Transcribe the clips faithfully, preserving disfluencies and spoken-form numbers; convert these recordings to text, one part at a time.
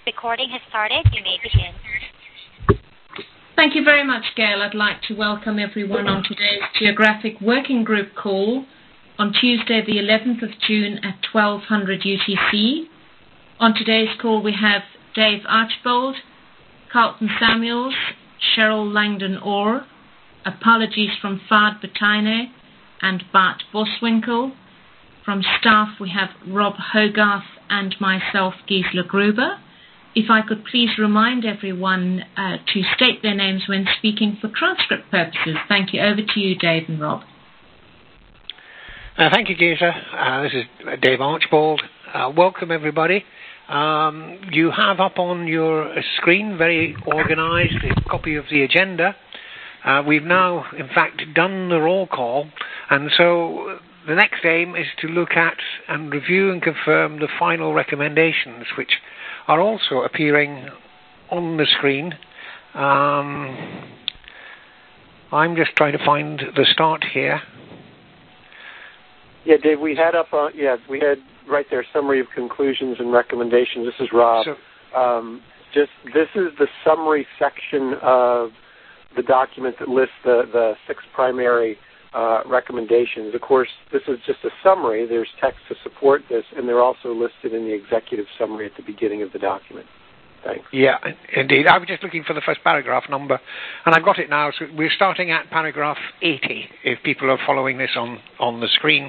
Recording has started. You may begin. Thank you very much, Gail. I'd like to welcome everyone on today's Geographic Working Group call on Tuesday the eleventh of June at twelve hundred U T C. On today's call we have Dave Archbold, Carlton Samuels, Cheryl Langdon-Orr, apologies from Fard Bataine and Bart Boswinkle. From staff we have Rob Hogarth and myself, Gisela Gruber. If I could please remind everyone uh, to state their names when speaking for transcript purposes. Thank you. Over to you, Dave and Rob. Uh, thank you, Gisela. Uh, this is Dave Archbold. Uh, welcome, everybody. Um, you have up on your screen, very organised, a copy of the agenda. Uh, we've now, in fact, done the roll call, and so the next aim is to look at and review and confirm the final recommendations, which are also appearing on the screen. Um, I'm just trying to find the start here. Yeah, Dave, we had up, uh, yeah, we had right there summary of conclusions and recommendations. This is Rob. So, um, just this is the summary section of the document that lists the, the six primary uh, recommendations. Of course, this is just a summary. There's text to support this, and they're also listed in the executive summary at the beginning of the document. Thanks. Yeah, indeed. I was just looking for the first paragraph number, and I've got it now. So we're starting at paragraph eighty, if people are following this on, on the screen.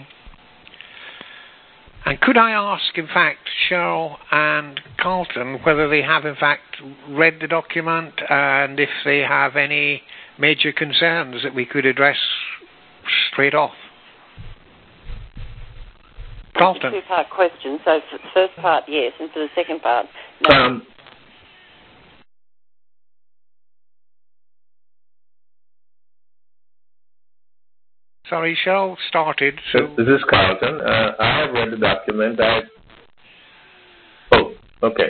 And could I ask, in fact, Cheryl and Carlton, whether they have, in fact, read the document and if they have any major concerns that we could address straight off? Carlton. It's a two-part question. So for the first part, yes, and for the second part, no. Um, Sorry, Cheryl started. So this is Carlton. Uh, I have read the document. I... Oh, okay.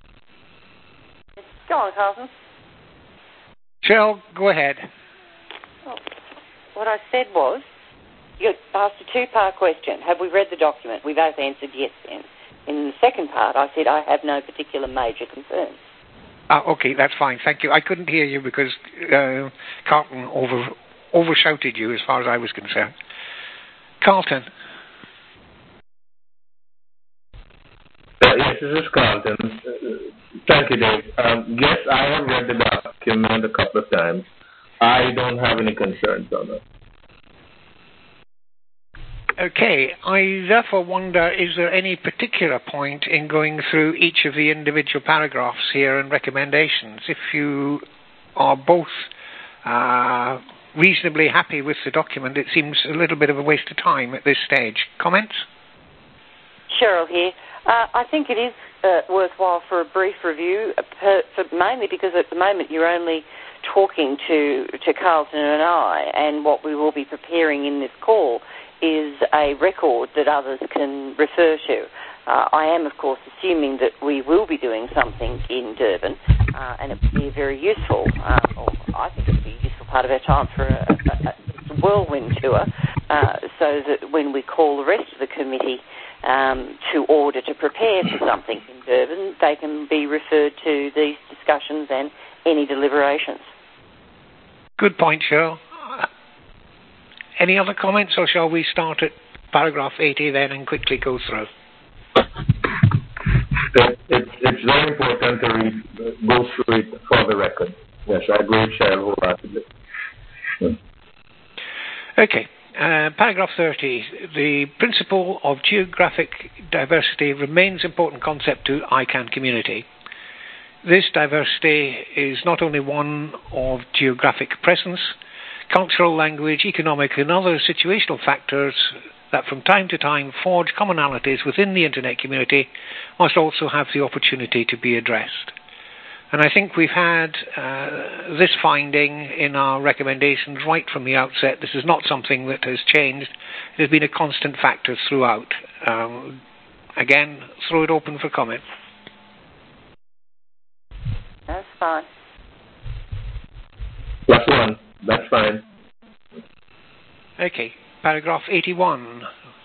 Go on, Carlton. Cheryl, go ahead. Oh, what I said was, you asked a two-part question. Have we read the document? We both answered yes then. In the second part, I said I have no particular major concerns. Ah, okay, that's fine. Thank you. I couldn't hear you because uh, Carlton over... overshouted you as far as I was concerned. Carlton. Uh, yes, this is Carlton. Uh, thank you, Dave. Um, yes, I have read the document a couple of times. I don't have any concerns on it. Okay, I therefore wonder, is there any particular point in going through each of the individual paragraphs here and recommendations? If you are both uh, reasonably happy with the document, it seems a little bit of a waste of time at this stage. Comments? Cheryl here. Uh, I think it is uh, worthwhile for a brief review, uh, per, for, mainly because at the moment you're only talking to, to Carlton and I, and what we will be preparing in this call is a record that others can refer to. Uh, I am, of course, assuming that we will be doing something in Durban, uh, and it would be very useful, um, or I think it would be a useful part of our time for a, a, a whirlwind tour, uh, so that when we call the rest of the committee um, to order to prepare for something in Durban, they can be referred to these discussions and any deliberations. Good point, Cheryl. Any other comments, or shall we start at paragraph eighty then and quickly go through? It, it, it's very important to read, go through it for the record. Yes, I agree with Cheryl wholeheartedly. Okay, uh, paragraph thirty. The principle of geographic diversity remains an important concept to I CAN community. This diversity is not only one of geographic presence, cultural, language, economic and other situational factors that from time to time forge commonalities within the internet community must also have the opportunity to be addressed. And I think we've had uh, this finding in our recommendations right from the outset. This is not something that has changed. It has been a constant factor throughout. Um, again, throw it open for comment. That's fine. Plus one. That's fine. Okay. Paragraph eighty-one.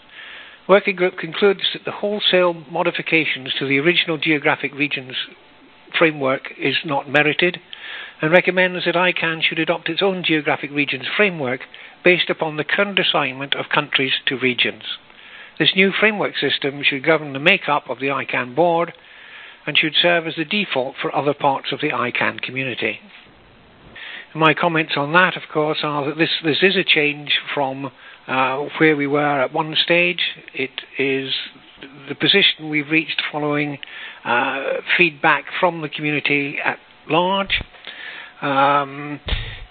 Working group concludes that the wholesale modifications to the original geographic regions framework is not merited, and recommends that I CAN should adopt its own geographic regions framework based upon the current assignment of countries to regions. This new framework system should govern the makeup of the I CAN board and should serve as the default for other parts of the I CAN community. My comments on that, of course, are that this, this is a change from uh, where we were at one stage. It is the position we've reached following uh, feedback from the community at large. Um,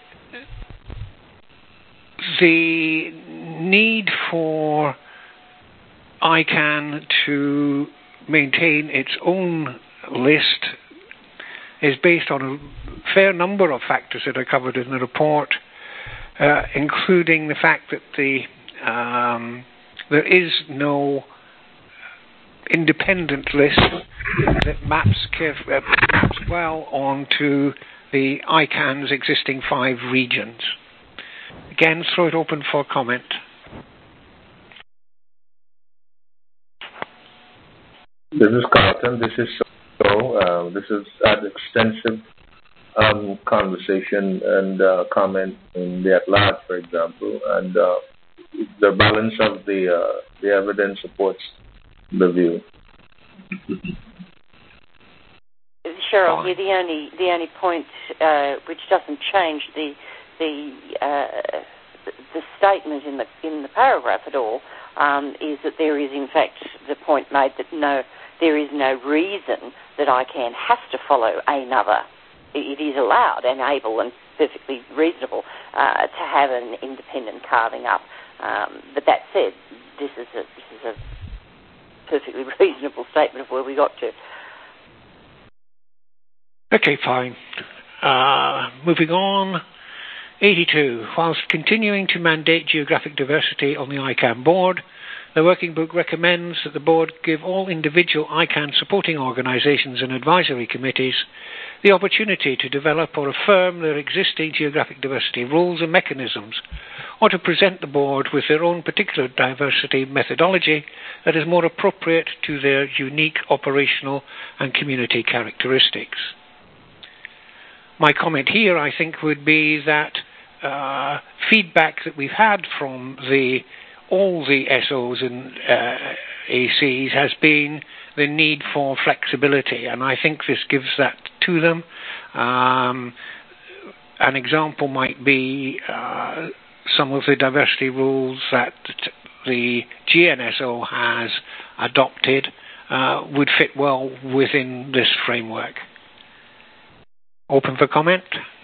the need for I CAN to maintain its own list is based on a fair number of factors that are covered in the report, uh, including the fact that the um, there is no independent list that maps, caref- uh, maps well onto the I CAN's existing five regions. Again, throw it open for comment. This is Carlton. This is so. Uh, this is an extensive um, conversation and uh, comment in the at large, for example, and uh, the balance of the uh, the evidence supports the view. Cheryl, here the only the only point uh, which doesn't change the the uh, the statement in the in the paragraph at all um, is that there is in fact the point made that no. There is no reason that I CAN has to follow another. It is allowed and able and perfectly reasonable uh, to have an independent carving up. Um, but that said, this is a this is a perfectly reasonable statement of where we got to. Okay, fine. Uh, moving on. eighty-two. Whilst continuing to mandate geographic diversity on the I CAN board, the Working Group recommends that the board give all individual I CAN supporting organisations and advisory committees the opportunity to develop or affirm their existing geographic diversity rules and mechanisms, or to present the board with their own particular diversity methodology that is more appropriate to their unique operational and community characteristics. My comment here, I think, would be that uh, feedback that we've had from the all the S Os and uh, A Cs has been the need for flexibility, and I think this gives that to them. Um, an example might be uh, some of the diversity rules that the G N S O has adopted uh, would fit well within this framework. Open for comment?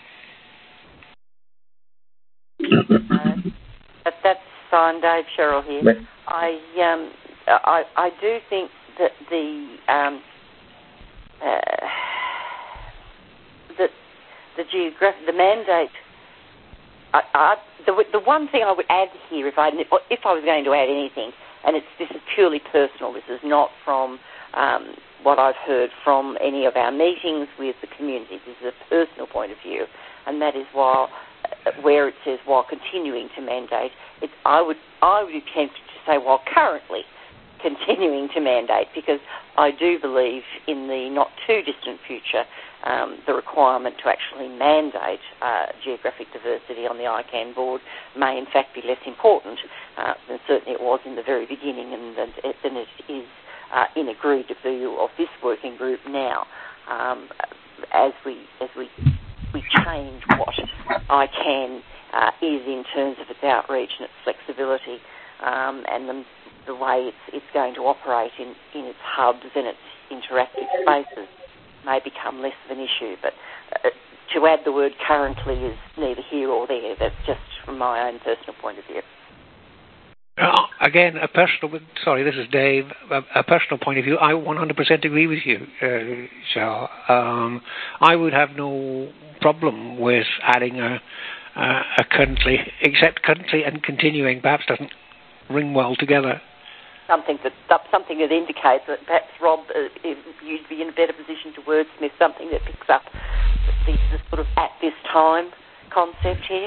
Uh, that, that's fine, Dave. Cheryl here. Yeah. I um, I I do think that the um, uh, that the geographic the mandate. I, I, the the one thing I would add here, if I if I was going to add anything, and it's this is purely personal. This is not from um, what I've heard from any of our meetings with the community. This is a personal point of view, and that is while uh, where it says while continuing to mandate, it's I would I would be tempted to say while currently continuing to mandate, because I do believe in the not too distant future um, the requirement to actually mandate uh, geographic diversity on the I CAN board may in fact be less important uh, than certainly it was in the very beginning, and than it, than it is uh, in agreed view of this working group now. Um, as we as we we change what I CAN uh, is in terms of its outreach and its flexibility, um, and the the way it's, it's going to operate in, in its hubs and its interactive spaces may become less of an issue. But uh, to add the word currently is neither here or there. That's just from my own personal point of view. Uh, again, a personal, sorry, this is Dave, a, a personal point of view. I one hundred percent agree with you, uh, Charles. Um, I would have no problem with adding a, a, a currently, except currently and continuing perhaps doesn't ring well together. Something that something that indicates that perhaps, Rob, uh, you'd be in a better position to wordsmith something that picks up the, the sort of at this time concept here.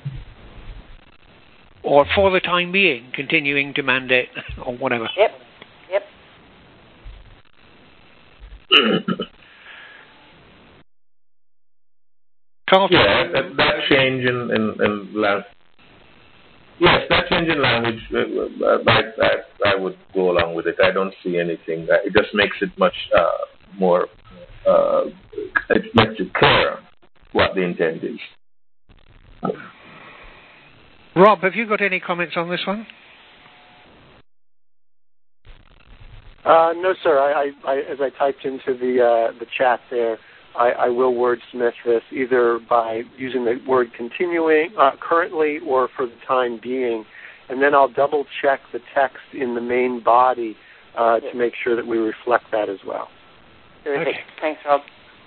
Or for the time being, continuing to mandate, or whatever. Yep, yep. Carlton? Yeah, that, that change in, in, in language. Yes, that change in language, uh, I, I, I would go along with it. I don't see anything. It just makes it much uh, more, uh, it makes it clearer what the intent is. Rob, have you got any comments on this one? Uh, no, sir. I, I, I, as I typed into the uh, the chat there, I, I will wordsmith this either by using the word continuing, uh, currently, or for the time being, and then I'll double check the text in the main body uh, to make sure that we reflect that as well. Terrific. Okay. Thanks, Rob.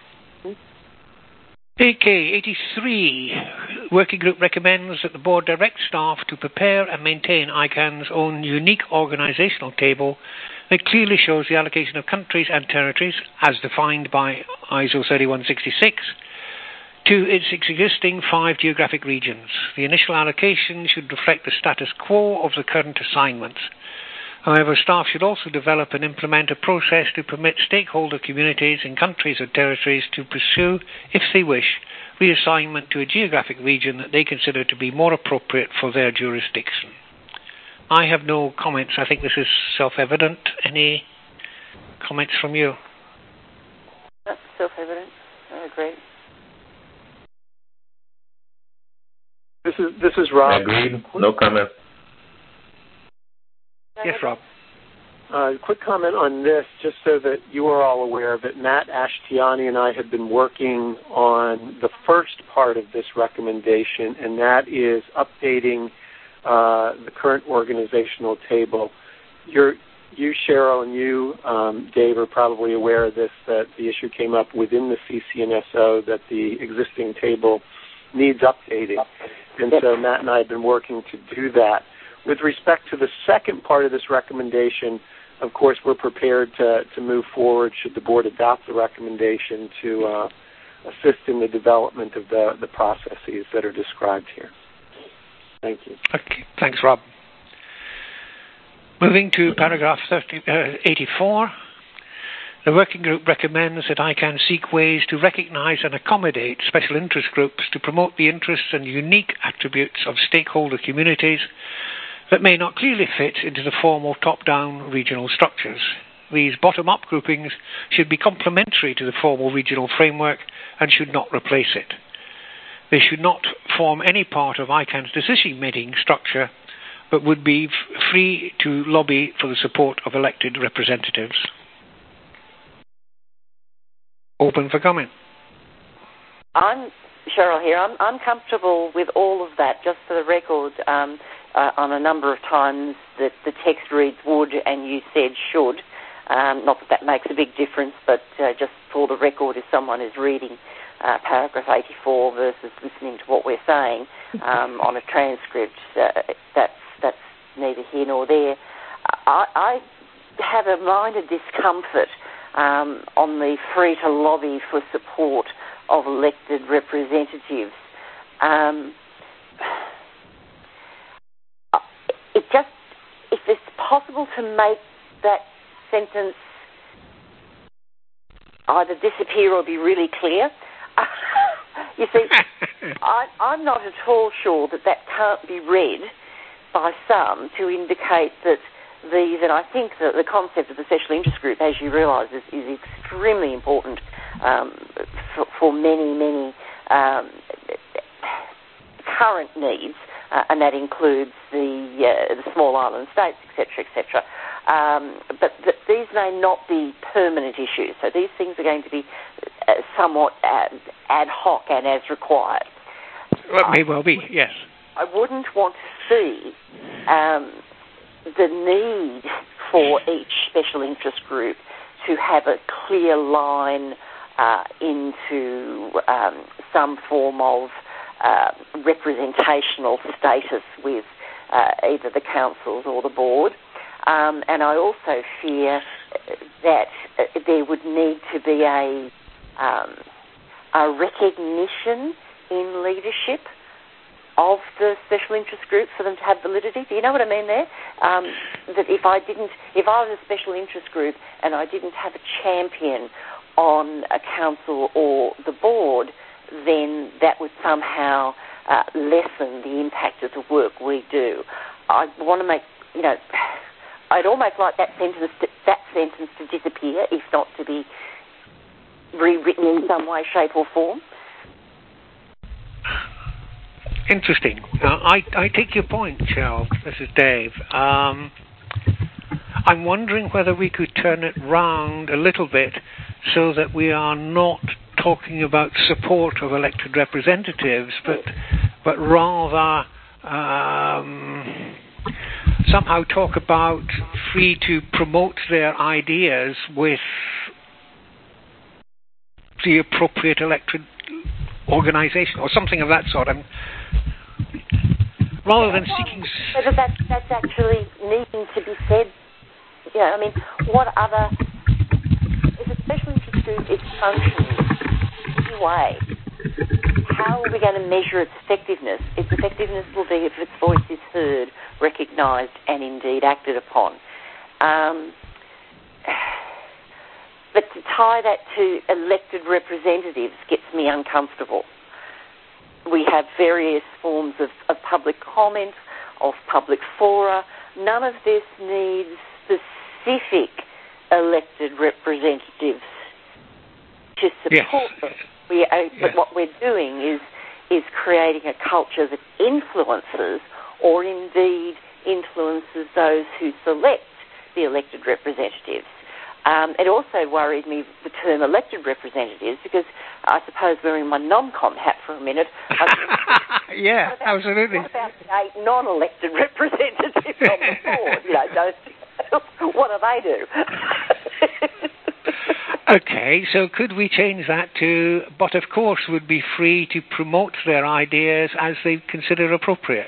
A K eighty-three, Working Group recommends that the Board direct staff to prepare and maintain I CAN's own unique organisational table that clearly shows the allocation of countries and territories, as defined by I S O thirty-one sixty-six, to its existing five geographic regions. The initial allocation should reflect the status quo of the current assignments. However, staff should also develop and implement a process to permit stakeholder communities in countries or territories to pursue, if they wish, reassignment to a geographic region that they consider to be more appropriate for their jurisdiction. I have no comments. I think this is self-evident. Any comments from you? That's self-evident. I agree. This is this is Rob. Agreed. No comment. Yes, Rob. Uh, quick comment on this, just so that you are all aware of it. Matt Ashtiani and I have been working on the first part of this recommendation, and that is updating uh, the current organizational table. You're, you, Cheryl, and you, um, Dave, are probably aware of this, that the issue came up within the C C N S O that the existing table needs updating. And so Matt and I have been working to do that. With respect to the second part of this recommendation, of course, we're prepared to, to move forward should the board adopt the recommendation to uh, assist in the development of the, the processes that are described here. Thank you. Okay, thanks, Rob. Moving to paragraph thirty, uh, eighty-four, the working group recommends that I CAN seek ways to recognise and accommodate special interest groups to promote the interests and unique attributes of stakeholder communities that may not clearly fit into the formal top-down regional structures. These bottom-up groupings should be complementary to the formal regional framework and should not replace it. They should not form any part of I CAN's decision-making structure, but would be f- free to lobby for the support of elected representatives. Open for comment. I'm Cheryl here. I'm, I'm comfortable with all of that. Just for the record, um, uh, on a number of times that the text reads would and you said should. Um, not that that makes a big difference, but uh, just for the record, if someone is reading uh, paragraph eighty-four versus listening to what we're saying um, on a transcript, uh, that's that's neither here nor there. I, I have a minor discomfort um, on the free to lobby for support of elected representatives. Um, it just, if it's possible to make that sentence either disappear or be really clear. You see, I, I'm not at all sure that that can't be read by some to indicate that these, and I think that the concept of the special interest group, as you realise, is, is extremely important um, for, for many, many um, current needs, uh, and that includes the, uh, the small island states, et cetera, et cetera. Um, but th- these may not be permanent issues, so these things are going to be uh, somewhat ad, ad hoc and as required. Well, it may well be, yes. I wouldn't want to see um, the need for each special interest group to have a clear line uh, into um, some form of uh, representational status with uh, either the councils or the board. Um, and I also fear that uh, there would need to be a, um, a recognition in leadership of the special interest group for them to have validity. Do you know what I mean there? Um, that if I didn't, if I was a special interest group and I didn't have a champion on a council or the board, then that would somehow uh, lessen the impact of the work we do. I want to make, you know, I'd almost like that sentence to, that sentence to disappear, if not to be rewritten in some way, shape or form. Interesting. Uh, I, I take your point, Cheryl. This is Dave. Um, I'm wondering whether we could turn it round a little bit so that we are not talking about support of elected representatives, but but rather um, somehow talk about free to promote their ideas with the appropriate elected organisation or something of that sort. I'm, rather than seeking... Whether that, that's actually needing to be said. You know, I mean, what other... If a special interest group is functioning in any way, how are we going to measure its effectiveness? Its effectiveness will be if its voice is heard, recognised and indeed acted upon. Um, but to tie that to elected representatives gets me uncomfortable. We have various forms of, of public comment, of public fora. None of this needs specific elected representatives to support yes. them. We are, yes. But what we're doing is is creating a culture that influences or indeed influences those who select the elected representatives. Um, it also worried me, the term elected representatives, because I suppose wearing my non-com hat for a minute. I yeah, what about, absolutely. What about the eight non-elected representatives on the board? You know, those, what do they do? Okay, so could we change that to, but of course would be free to promote their ideas as they consider appropriate?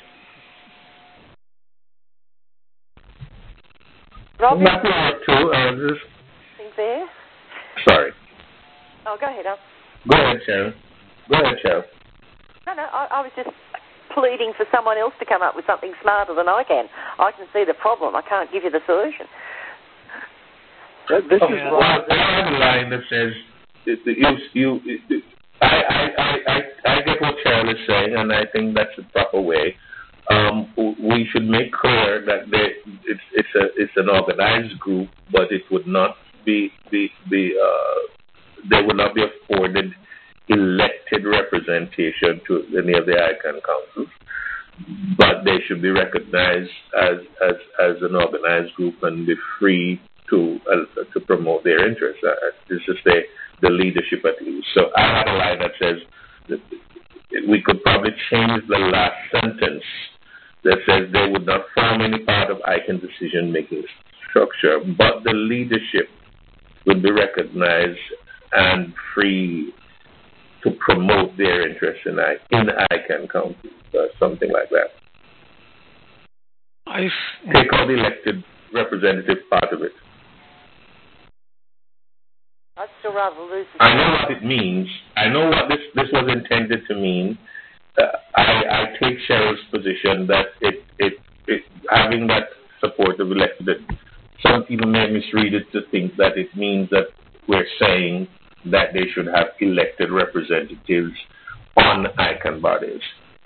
Robbie, Not more too. Uh, just... there? Sorry. Oh, go ahead, Al. Go ahead, Sharon. Go ahead, Sharon. No, no, I, I was just pleading for someone else to come up with something smarter than I can. I can see the problem. I can't give you the solution. This oh, is yeah. Well, I have a line that says, you, you, you, I, I, I, I get what Cheryl is saying, and I think that's the proper way. Um, we should make clear that they, it's, it's, a, it's an organized group, but it would not be, be, be uh, they would not be afforded elected representation to any of the ICANN councils, but they should be recognized as, as, as an organized group and be free to uh, to promote their interests. Uh, this is the, the leadership at least. So I have a line that says that we could probably change the last sentence that says they would not form any part of ICANN decision-making structure, but the leadership would be recognized and free to promote their interests in, in ICANN councils, or something like that. I've... Take out the elected representative part of it. I'd still rather lose. I know what it means. I know what this, this was intended to mean. Uh, I, I take Cheryl's position that it, it, it having that support of elected, some people may misread it to think that it means that we're saying that they should have elected representatives on ICANN bodies.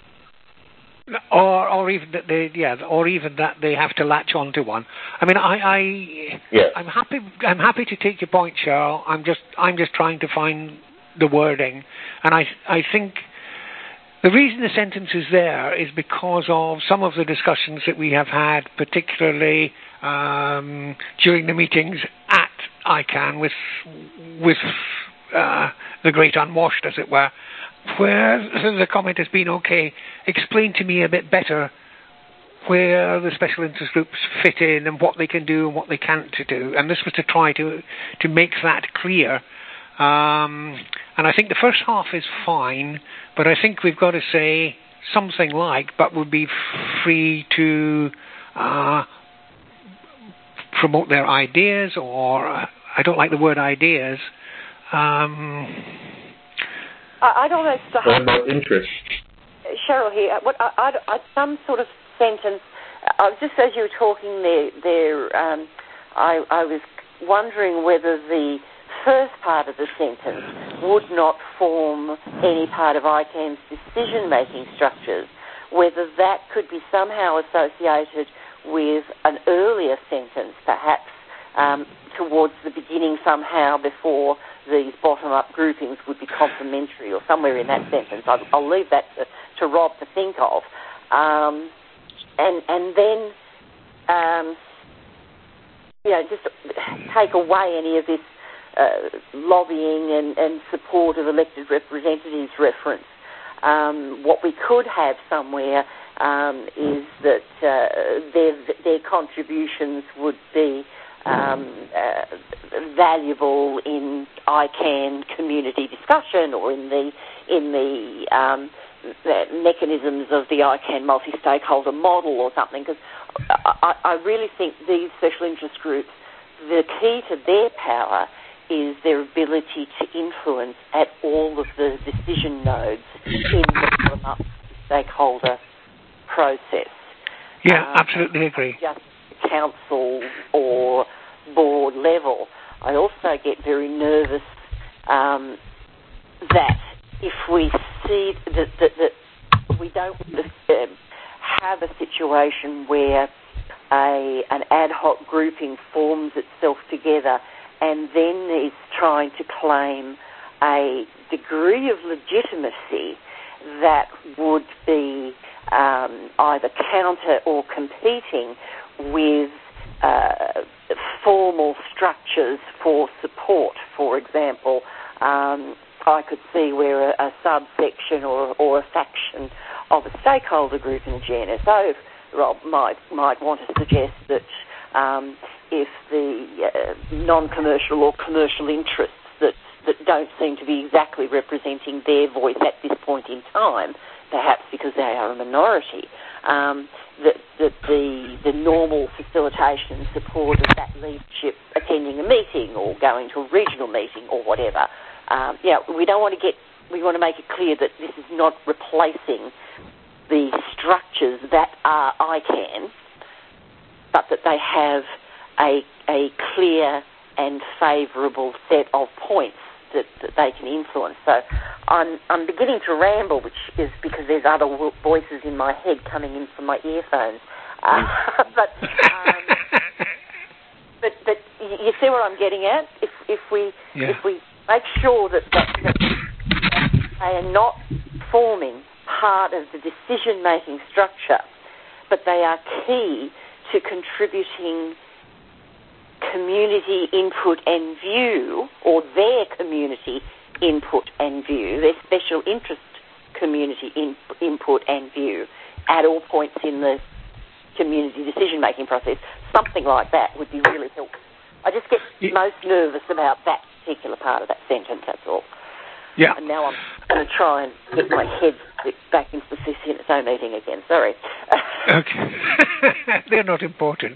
Or, or even that they, yeah, or even that they have to latch onto one. I mean, I, I, yes. I'm happy. I'm happy to take your point, Cheryl. I'm just, I'm just trying to find the wording, and I, I think the reason the sentence is there is because of some of the discussions that we have had, particularly um, during the meetings at ICANN with, with uh, the Great Unwashed, as it were, where the comment has been, okay, explain to me a bit better where the special interest groups fit in and what they can do and what they can't to do. And this was to try to to make that clear. Um, and I think the first half is fine, but I think we've got to say something like, but would be free to uh, promote their ideas, or uh, I don't like the word ideas. Um, I, I don't know. What about interest? Cheryl here. What I, I, I, some sort of sentence. I was just as you were talking there. There, um, I, I was wondering whether the first part of the sentence would not form any part of I CAN's decision-making structures, whether that could be somehow associated with an earlier sentence, perhaps um, towards the beginning somehow before these bottom-up groupings would be complementary, or somewhere in that sentence. I'll, I'll leave that to, to Rob to think of. Um, and, and then, um, you know, just take away any of this uh, lobbying and, and support of elected representatives reference. Um, what we could have somewhere um, is that uh, their, their contributions would be um, uh, valuable in I CAN community discussion, or in the in the, um, the mechanisms of the I CAN multi-stakeholder model or something. Because I, I really think these special interest groups, the key to their power is their ability to influence at all of the decision nodes in the bottom-up stakeholder process. Yeah, um, absolutely agree. Just council or board level. I also get very nervous um, that if we see that, that, that we don't uh, have a situation where a an ad hoc grouping forms itself together and then is trying to claim a degree of legitimacy that would be um, either counter or competing with uh, formal structures for support. For example, um, I could see where a, a subsection or, or a faction of a stakeholder group in a G N S O, Rob, might, might want to suggest that um, if the uh, non-commercial or commercial interests that, that don't seem to be exactly representing their voice at this point in time, perhaps because they are a minority, um, that, that the, the normal facilitation and support of that leadership attending a meeting or going to a regional meeting or whatever, um, you know, we don't want to get, we want to make it clear that this is not replacing the structures that are I CAN, but that they have a, a clear and favourable set of points that, that they can influence. So I'm, I'm beginning to ramble, which is because there's other voices in my head coming in from my earphones. Uh, but, um, but but you see what I'm getting at? If if we yeah. if we make sure that, that, that they are not forming part of the decision-making structure, but they are key to contributing community input and view, or their community input and view, their special interest community in, input and view at all points in the community decision-making process. Something like that would be really helpful. I just get yeah. most nervous about that particular part of that sentence, that's all. Yeah. And now I'm going to try and get my head back into the C C N S O meeting again. Sorry. Okay. They're not important.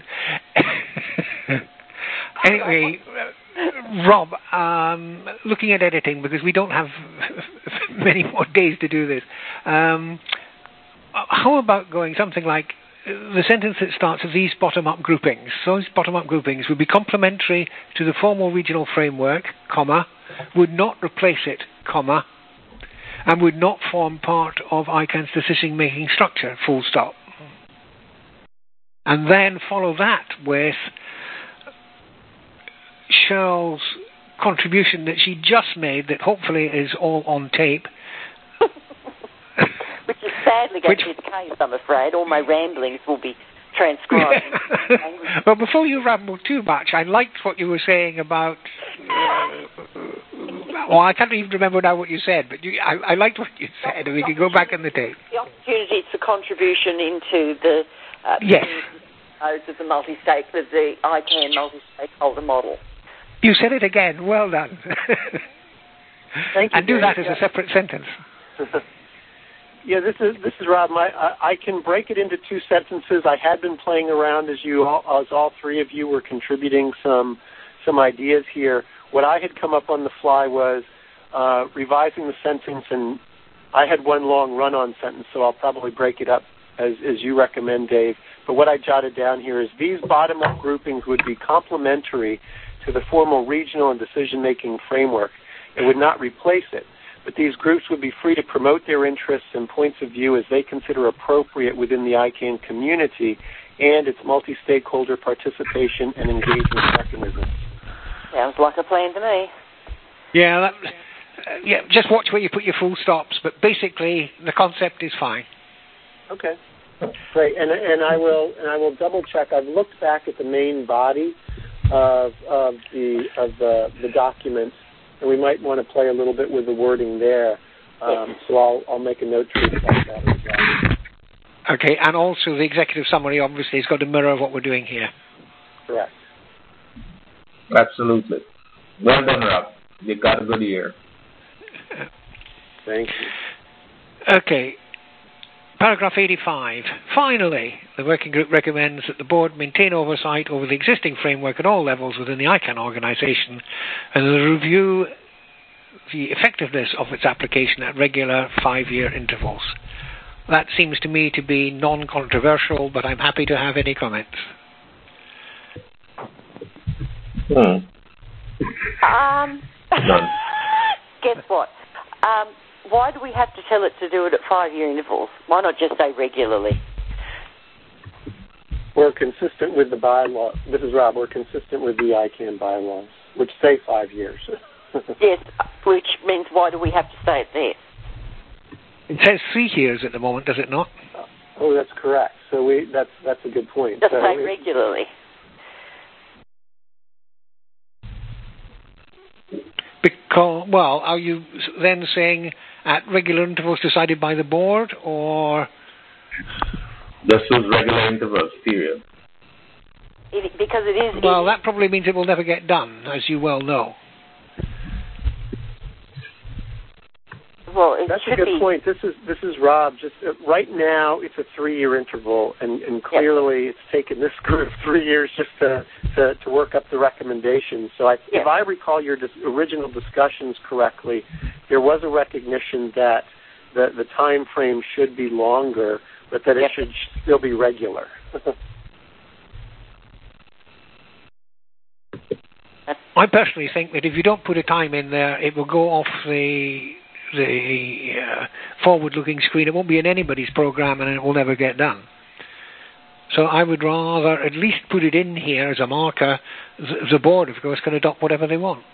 Anyway, uh, Rob, um, looking at editing, because we don't have many more days to do this, um, how about going something like the sentence that starts with these bottom-up groupings? Those bottom-up groupings would be complementary to the formal regional framework, comma, would not replace it, comma, and would not form part of I CAN's decision-making structure, full stop. And then follow that with Cheryl's contribution that she just made, that hopefully is all on tape. Which is sadly going Which, to be the case, I'm afraid. All my ramblings will be transcribed. Well, before you ramble too much, I liked what you were saying about... Uh, well, I can't even remember now what you said, but you, I, I liked what you said, and we can go back in the tape. The opportunities for contribution into the... Uh, yes. Of the multi-stake, of the I CAN multi-stakeholder model. You said it again. Well done. Thank you. And do that as a separate sentence. Yeah, this is this is Rob. My, I, I can break it into two sentences. I had been playing around as you all, as all three of you were contributing some some ideas here. What I had come up on the fly was uh, revising the sentence, and I had one long run-on sentence, so I'll probably break it up as as you recommend, Dave. But what I jotted down here is these bottom-up groupings would be complementary to the formal regional and decision-making framework. It would not replace it, but these groups would be free to promote their interests and points of view as they consider appropriate within the I CANN community and its multi-stakeholder participation and engagement mechanisms. Sounds like a plan to me. Yeah, that, uh, yeah. Just watch where you put your full stops, but basically the concept is fine. Okay, great. And and I will and I will double check. I've looked back at the main body of of the of the the document, and we might want to play a little bit with the wording there. Um, so I'll I'll make a note to reflect that as well. Okay, and also the executive summary obviously has got to mirror what we're doing here. Correct. Absolutely. Well done, Rob. You got a good ear. Thank you. Okay. Paragraph eighty-five. Finally, the working group recommends that the board maintain oversight over the existing framework at all levels within the I CANN organization and review the effectiveness of its application at regular five-year intervals. That seems to me to be non-controversial, but I'm happy to have any comments. Hmm. Um, guess what? Um, why do we have to tell it to do it at five-year intervals? Why not just say regularly? We're consistent with the bylaw. This is Rob. We're consistent with the I CANN bylaws, which say five years. Yes, which means why do we have to say it there? It says three years at the moment, does it not? Oh, that's correct. So we that's that's a good point. Just so say it, regularly. Because, well, are you then saying at regular intervals decided by the board, or? This was regular intervals, period. It, because it is... Well, it, that probably means it will never get done, as you well know. Well, it That's should a good be, point. This is this is Rob. Just uh, right now, it's a three-year interval, and, and clearly, yep. It's taken this group three years just to to, to work up the recommendations. So, I, yep. if I recall your dis- original discussions correctly, there was a recognition that the the time frame should be longer, but that yep. it should still be regular. I personally think that if you don't put a time in there, it will go off the the uh, forward-looking screen. It won't be in anybody's program, and it will never get done. So I would rather at least put it in here as a marker. The board, of course, can adopt whatever they want.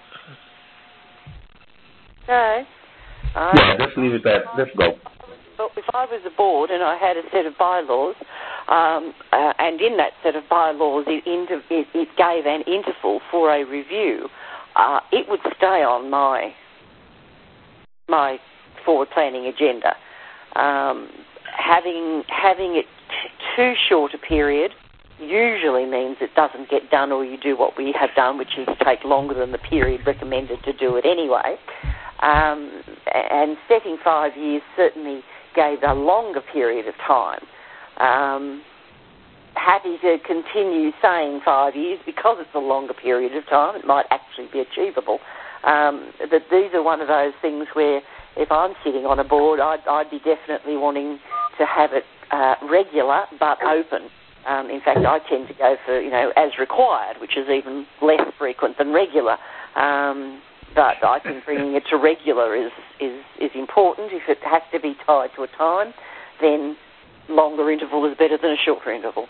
No. Uh, yeah, just leave it there. Let's go. Well, if I was a board and I had a set of bylaws, um, uh, and in that set of bylaws it, inter- it, it gave an interval for a review, uh, it would stay on my my forward planning agenda. Um, having having it t- too short a period usually means it doesn't get done, or you do what we have done, which is take longer than the period recommended to do it anyway. Um, and setting five years certainly gave a longer period of time. Um, happy to continue saying five years because it's a longer period of time. It might actually be achievable. Um, but these are one of those things where if I'm sitting on a board, I'd, I'd be definitely wanting to have it uh, regular but open. Um, in fact, I tend to go for, you know, as required, which is even less frequent than regular. Um, but I think bringing it to regular is, is, is important. If it has to be tied to a time, then longer interval is better than a shorter interval.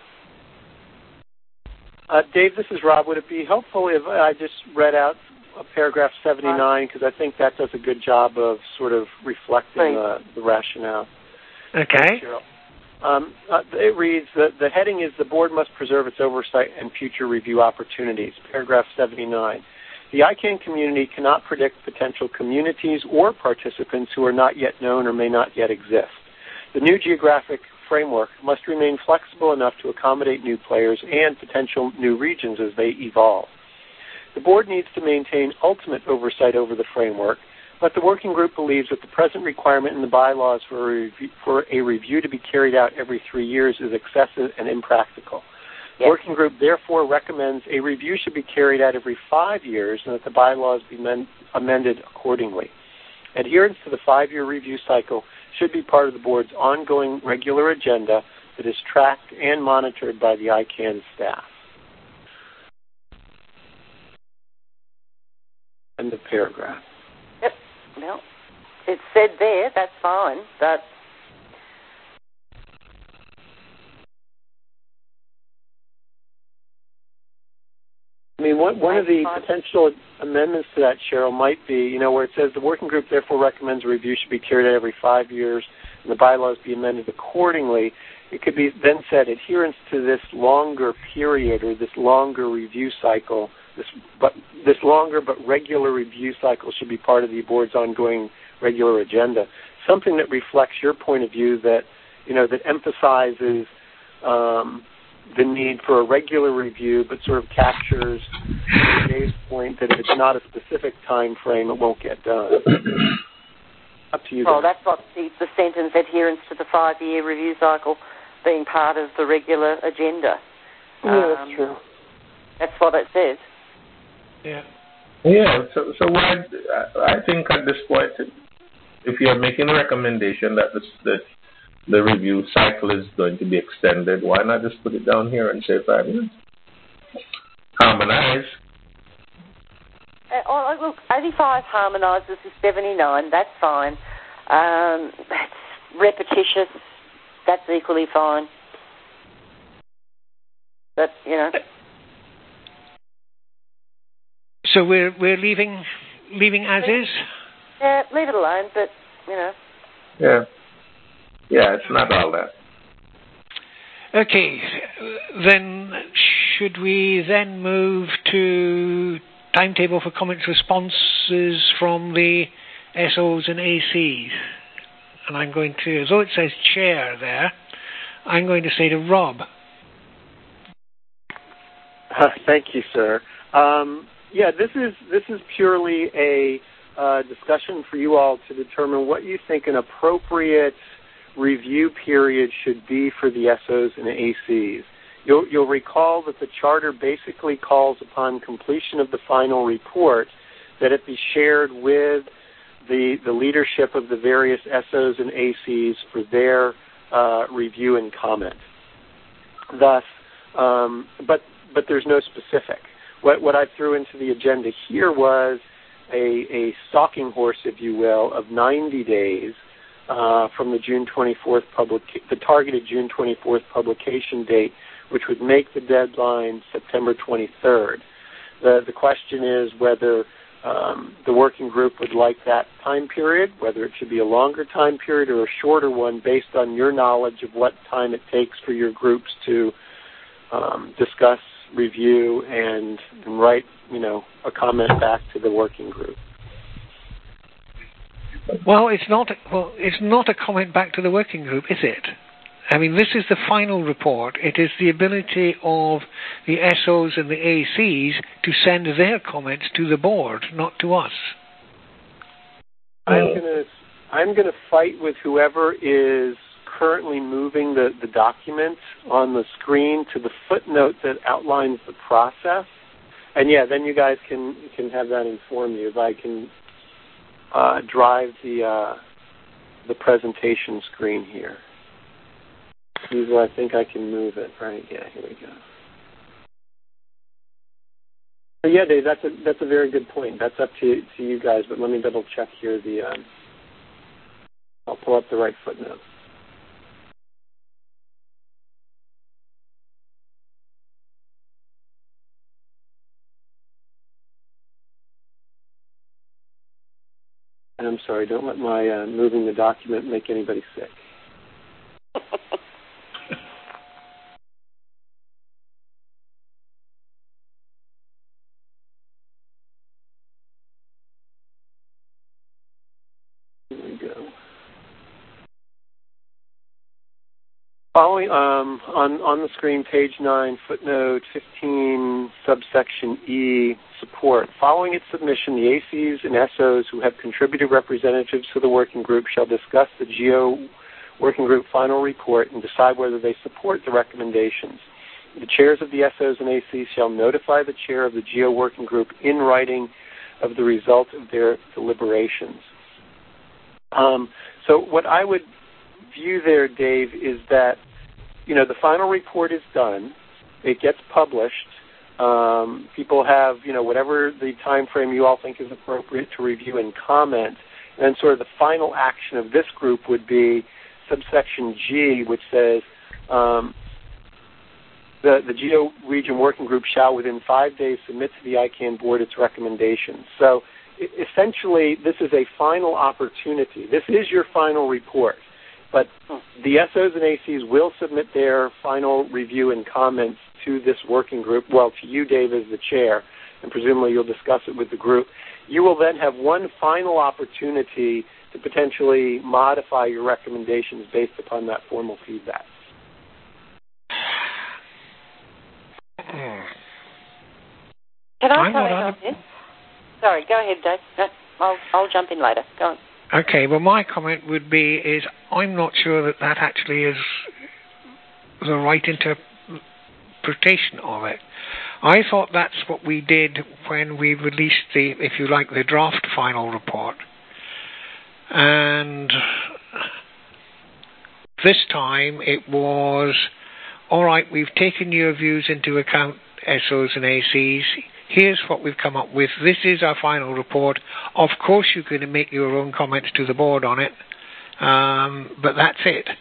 Uh, Dave, this is Rob. Would it be helpful if I just read out paragraph seventy-nine, because I think that does a good job of sort of reflecting the, the rationale. Okay. Um, uh, it reads, that the heading is the board must preserve its oversight and future review opportunities. Paragraph seventy-nine. The I CANN community cannot predict potential communities or participants who are not yet known or may not yet exist. The new geographic framework must remain flexible enough to accommodate new players and potential new regions as they evolve. The board needs to maintain ultimate oversight over the framework, but the working group believes that the present requirement in the bylaws for a review, for a review to be carried out every three years is excessive and impractical. The yes. working group therefore recommends a review should be carried out every five years and that the bylaws be men- amended accordingly. Adherence to the five-year review cycle should be part of the board's ongoing regular agenda that is tracked and monitored by the I CANN staff. paragraph. Yep. Well, it's said there. That's fine. But I mean, one, one of the potential amendments to that, Cheryl, might be, you know, where it says the working group therefore recommends a review should be carried out every five years and the bylaws be amended accordingly. It could be then said adherence to this longer period or this longer review cycle, this but this longer but regular review cycle should be part of the board's ongoing regular agenda. Something that reflects your point of view that, you know, that emphasizes um, the need for a regular review, but sort of captures Dave's point that if it's not a specific time frame, it won't get done. Up to you. Well, guys. that's what the, the sentence adherence to the five-year review cycle being part of the regular agenda. Yeah, um, that's true. That's what it says. Yeah. Yeah. So, so why? I think at this point, if you're making a recommendation that the that the review cycle is going to be extended, why not just put it down here and say five years? Harmonize. Uh, oh, look, eighty-five harmonises with seventy-nine. That's fine. Um, that's repetitious. That's equally fine. But, you know. So we're we're leaving leaving as leave, is? Yeah, leave it alone, but, you know. Yeah. Yeah, it's not all that. Okay, then should we then move to timetable for comments responses from the S Os and A Cs? And I'm going to, although it says chair there, I'm going to say to Rob. Uh, thank you, sir. Um, yeah, this is this is purely a uh, discussion for you all to determine what you think an appropriate review period should be for the S Os and A Cs. You'll, you'll recall that the charter basically calls upon completion of the final report that it be shared with the, the leadership of the various S Os and A Cs for their uh, review and comment. Thus, um, but but there's no specific. What, what I threw into the agenda here was a, a stalking horse, if you will, of ninety days uh, from the June twenty-fourth public, the targeted June twenty-fourth publication date, which would make the deadline September twenty-third. The, the question is whether um, the working group would like that time period, whether it should be a longer time period or a shorter one based on your knowledge of what time it takes for your groups to um, discuss, review, and, and write, you know, a comment back to the working group. Well, it's not. Well, it's not a comment back to the working group, is it? I mean, this is the final report. It is the ability of the S Os and the A Cs to send their comments to the board, not to us. I'm gonna I'm gonna fight with whoever is currently moving the, the document on the screen to the footnote that outlines the process. And yeah, then you guys can can have that inform you. If I can uh, drive the uh, the presentation screen here. Usually I think I can move it, right? Yeah, here we go. So yeah, Dave, that's a that's a very good point. That's up to to you guys, but let me double check here. The um, I'll pull up the right footnote. And I'm sorry, don't let my uh, moving the document make anybody sick. Here we go. Following um, on, on the screen, page nine, footnote fifteen, subsection E, support. Following its submission, the A Cs and S Os who have contributed representatives to the working group shall discuss the G O working group final report and decide whether they support the recommendations. The chairs of the S Os and A Cs shall notify the chair of the G O working group in writing of the result of their deliberations. Um, so what I would view there, Dave, is that, you know, the final report is done. It gets published. Um, people have, you know, whatever the time frame you all think is appropriate to review and comment. And then sort of the final action of this group would be subsection G, which says um, the, the Geo-Region Working Group shall within five days submit to the I CANN board its recommendations. So essentially, this is a final opportunity. This is your final report. But the S Os and A Cs will submit their final review and comments to this working group, well, to you, Dave, as the chair, and presumably you'll discuss it with the group. You will then have one final opportunity to potentially modify your recommendations based upon that formal feedback. Can I comment on this? Sorry, go ahead, Dave. No, I'll, I'll jump in later. Go on. Okay, well, my comment would be is I'm not sure that that actually is the right interpretation of it. I thought that's what we did when we released the, if you like, the draft final report. And this time it was, all right, we've taken your views into account, S Os and A Cs. Here's what we've come up with. This is our final report. Of course, you can make your own comments to the board on it, um, but that's it.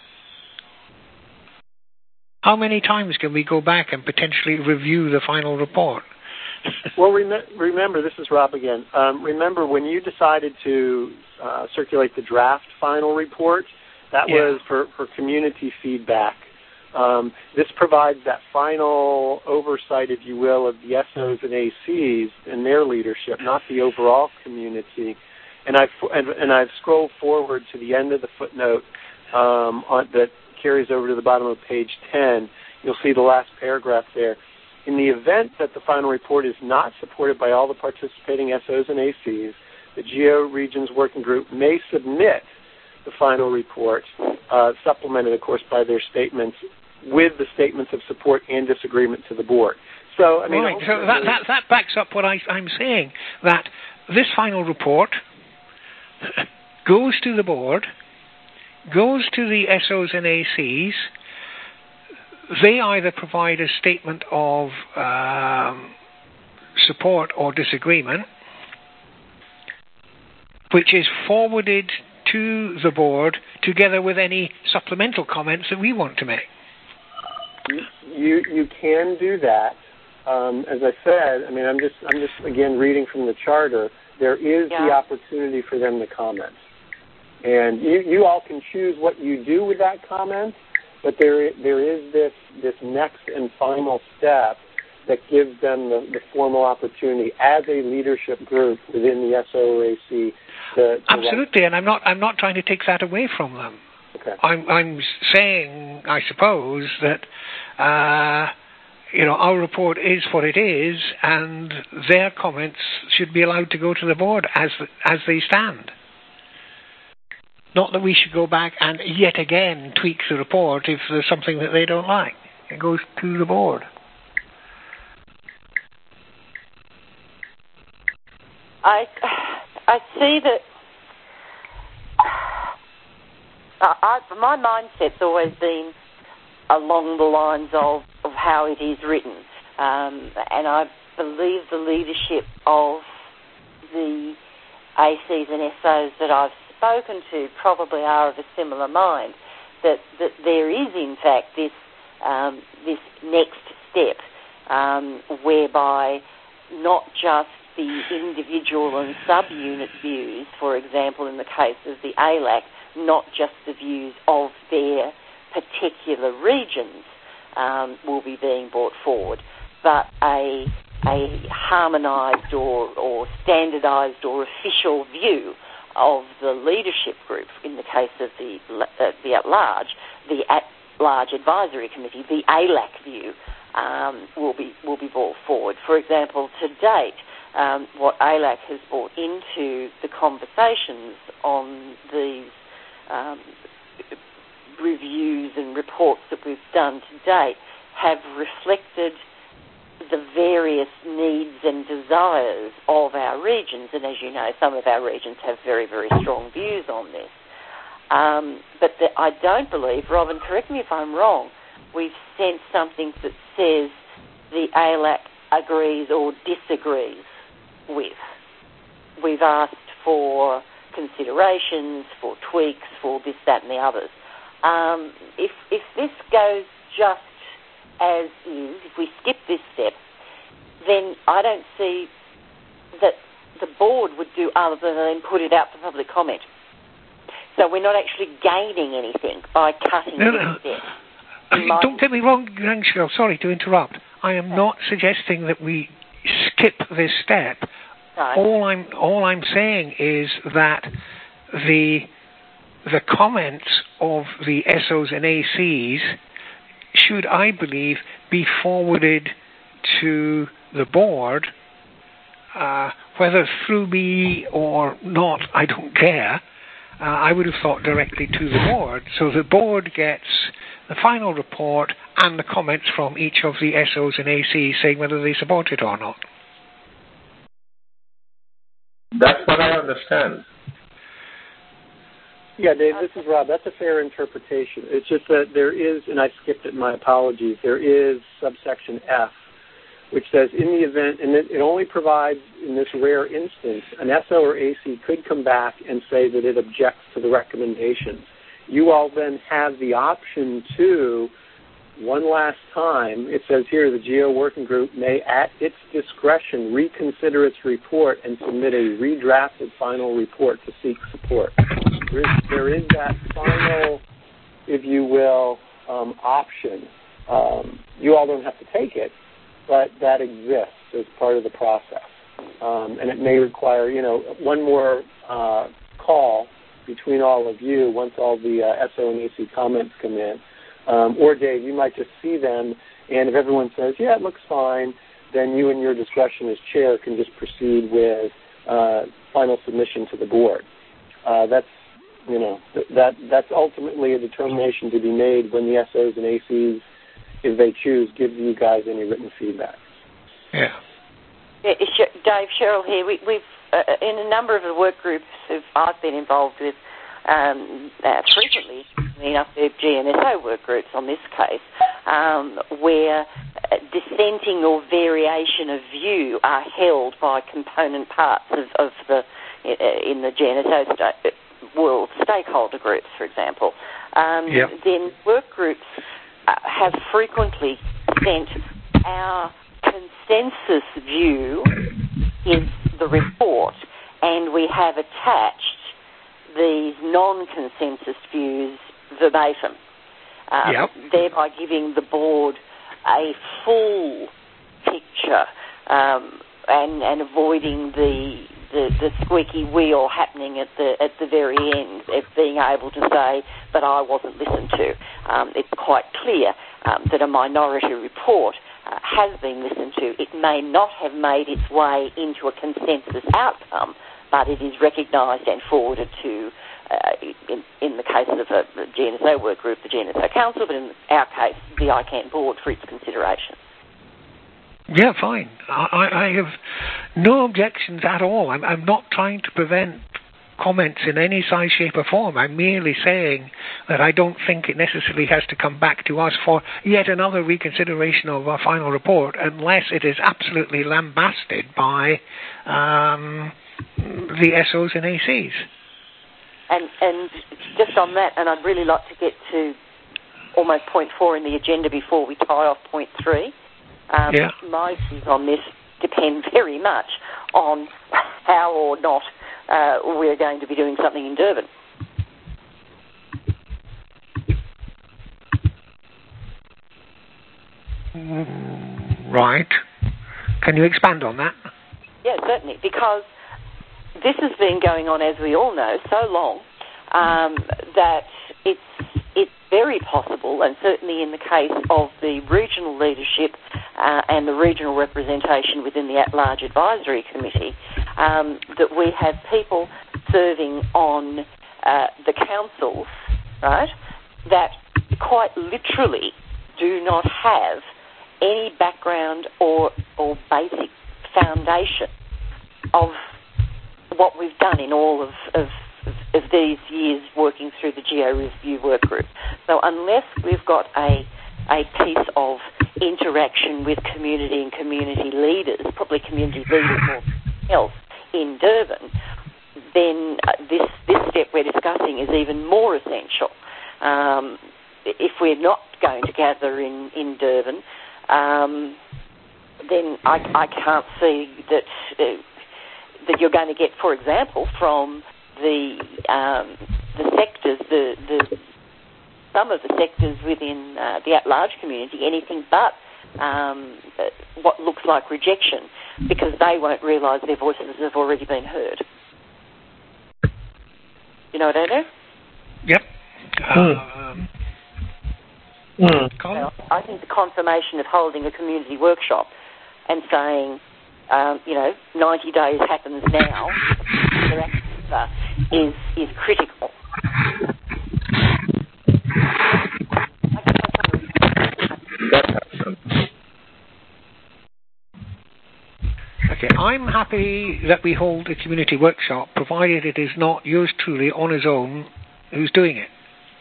How many times can we go back and potentially review the final report? Well, rem- remember, this is Rob again. Um, remember, when you decided to uh, circulate the draft final report, that yeah. was for, for community feedback. Um, this provides that final oversight, if you will, of the S Os and A Cs and their leadership, not the overall community. And I've, and, and I've scrolled forward to the end of the footnote um, on, that carries over to the bottom of page ten. You'll see the last paragraph there. In the event that the final report is not supported by all the participating S Os and A Cs, the Geo-Regions Working Group may submit the final report, uh, supplemented, of course, by their statements, with the statements of support and disagreement to the board. So, I mean, right. So that, that that backs up what I, I'm saying, that this final report goes to the board, goes to the S Os and A Cs. They either provide a statement of um, support or disagreement, which is forwarded to the board together with any supplemental comments that we want to make. You you can do that. Um, as I said, I mean, I'm just I'm just again reading from the charter. There is yeah. the opportunity for them to comment, and you, you all can choose what you do with that comment. But there there is this this next and final step that gives them the, the formal opportunity as a leadership group within the S O or A C. To, to Absolutely, and I'm not I'm not trying to take that away from them. Okay. I'm I'm saying, I suppose, that uh, you know our report is what it is, and their comments should be allowed to go to the board as as they stand. Not that we should go back and yet again tweak the report if there's something that they don't like. It goes to the board. I I see that. Uh, I, my mindset's always been along the lines of, of how it is written, um, and I believe the leadership of the A Cs and S Os that I've spoken to probably are of a similar mind, that, that there is in fact this um, this next step um, whereby not just the individual and subunit views, for example in the case of the A L A C, not just the views of their particular regions um, will be being brought forward, but a, a harmonised or, or standardised or official view of the leadership group, in the case of the, uh, the at-large, the at-large advisory committee, the A L A C view um, will be will be brought forward. For example, to date, um, what A L A C has brought into the conversations on these um, reviews and reports that we've done to date have reflected the various needs and desires of our regions, and as you know, some of our regions have very, very strong views on this. Um, but the, I don't believe, Robin, correct me if I'm wrong, we've sent something that says the A L A C agrees or disagrees with. We've asked for considerations, for tweaks, for this, that and the others. Um, if, if this goes just as is, if we skip this step, then I don't see that the board would do other than put it out for public comment. So we're not actually gaining anything by cutting no, this no. step. Uh, don't get me wrong, Cheryl, sorry to interrupt. I am not suggesting that we skip this step. No. All I'm all I'm saying is that the the comments of the S Os and A Cs should, I believe, be forwarded to the board, uh, whether through me or not, I don't care. Uh, I would have thought directly to the board. So the board gets the final report and the comments from each of the S Os and A Cs saying whether they support it or not. That's what I understand. Yeah, Dave, this is Rob. That's a fair interpretation. It's just that there is, and I skipped it, my apologies, there is subsection F, which says in the event, and it, it only provides in this rare instance, an S O or A C could come back and say that it objects to the recommendations. You all then have the option to, one last time, it says here, the G E O Working Group may, at its discretion, reconsider its report and submit a redrafted final report to seek support. There is, there is that final, if you will, um, option. Um, you all don't have to take it, but that exists as part of the process. Um, and it may require, you know, one more uh, call between all of you once all the uh, S O and A C comments come in. Um, or, Dave, you might just see them, and if everyone says, yeah, it looks fine, then you and your discretion as chair can just proceed with uh, final submission to the board. Uh, that's, you know, th- that that's ultimately a determination to be made when the S Os and A Cs, if they choose, give you guys any written feedback. Yeah. yeah Dave, Cheryl here. We, we've, uh, in a number of the work groups who I've been involved with, um, uh, frequently, enough, the G N S O work groups on this case, um, where uh, dissenting or variation of view are held by component parts of, of the uh, in the G N S O sta- world stakeholder groups, for example. Um, yep. Then work groups uh, have frequently sent our consensus view in the report, and we have attached these non-consensus views verbatim, um, yep. thereby giving the board a full picture um, and, and avoiding the, the the squeaky wheel happening at the at the very end, of being able to say, but I wasn't listened to. Um, it's quite clear um, that a minority report uh, has been listened to. It may not have made its way into a consensus outcome, but it is recognised and forwarded to, uh, in, in the case of a, the G N S O work group, the G N S O Council, but in our case, the I CAN board for its consideration. Yeah, fine. I, I have no objections at all. I'm, I'm not trying to prevent comments in any size, shape or form. I'm merely saying that I don't think it necessarily has to come back to us for yet another reconsideration of our final report unless it is absolutely lambasted by um, the S Os and A Cs. And, and just on that, and I'd really like to get to almost point four in the agenda before we tie off point three. Um, yeah. My views on this depend very much on how or not uh, we're going to be doing something in Durban. Right. Can you expand on that? Yeah, certainly, because this has been going on, as we all know, so long um, that it's it's very possible, and certainly in the case of the regional leadership uh, and the regional representation within the at-large advisory committee, um, that we have people serving on uh, the councils, right, that quite literally do not have any background or or basic foundation of what we've done in all of, of, of these years working through the G E O Review work group. So unless we've got a, a piece of interaction with community and community leaders, probably community leaders more than else in Durban, then this, this step we're discussing is even more essential. Um, if we're not going to gather in, in Durban, um, then I, I can't see that uh, that you're going to get, for example, from the um, the sectors, the, the some of the sectors within uh, the at-large community, anything but um, what looks like rejection, because they won't realise their voices have already been heard. You know what I do? Yep. Mm. Um, mm. Colin? I think the confirmation of holding a community workshop and saying, um, you know, ninety days happens now, is is critical. Okay, I'm happy that we hold a community workshop, provided it is not yours truly on his own who's doing it.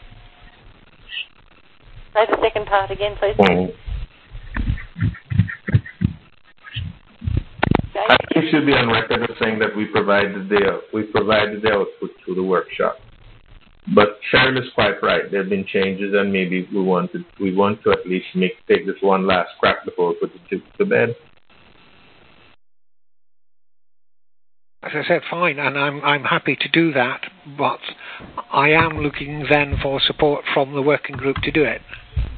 Say the second part again, please. Mm. I think we should be on record as saying that we provided the we provided the output to the workshop. But Cheryl is quite right. There have been changes, and maybe we want to we want to at least make take this one last crack before we put it to bed. As I said, fine, and I'm I'm happy to do that, but I am looking then for support from the working group to do it.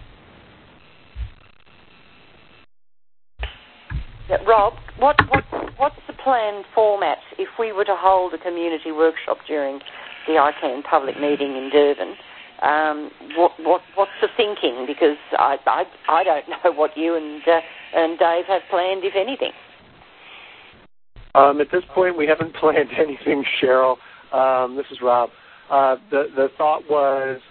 Yeah, Rob, what, what what's the planned format if we were to hold a community workshop during the I CAN public meeting in Durban? Um, what what what's the thinking? Because I I, I don't know what you and uh, and Dave have planned, if anything. Um, at this point, we haven't planned anything, Cheryl. Um, this is Rob. Uh, the the thought was,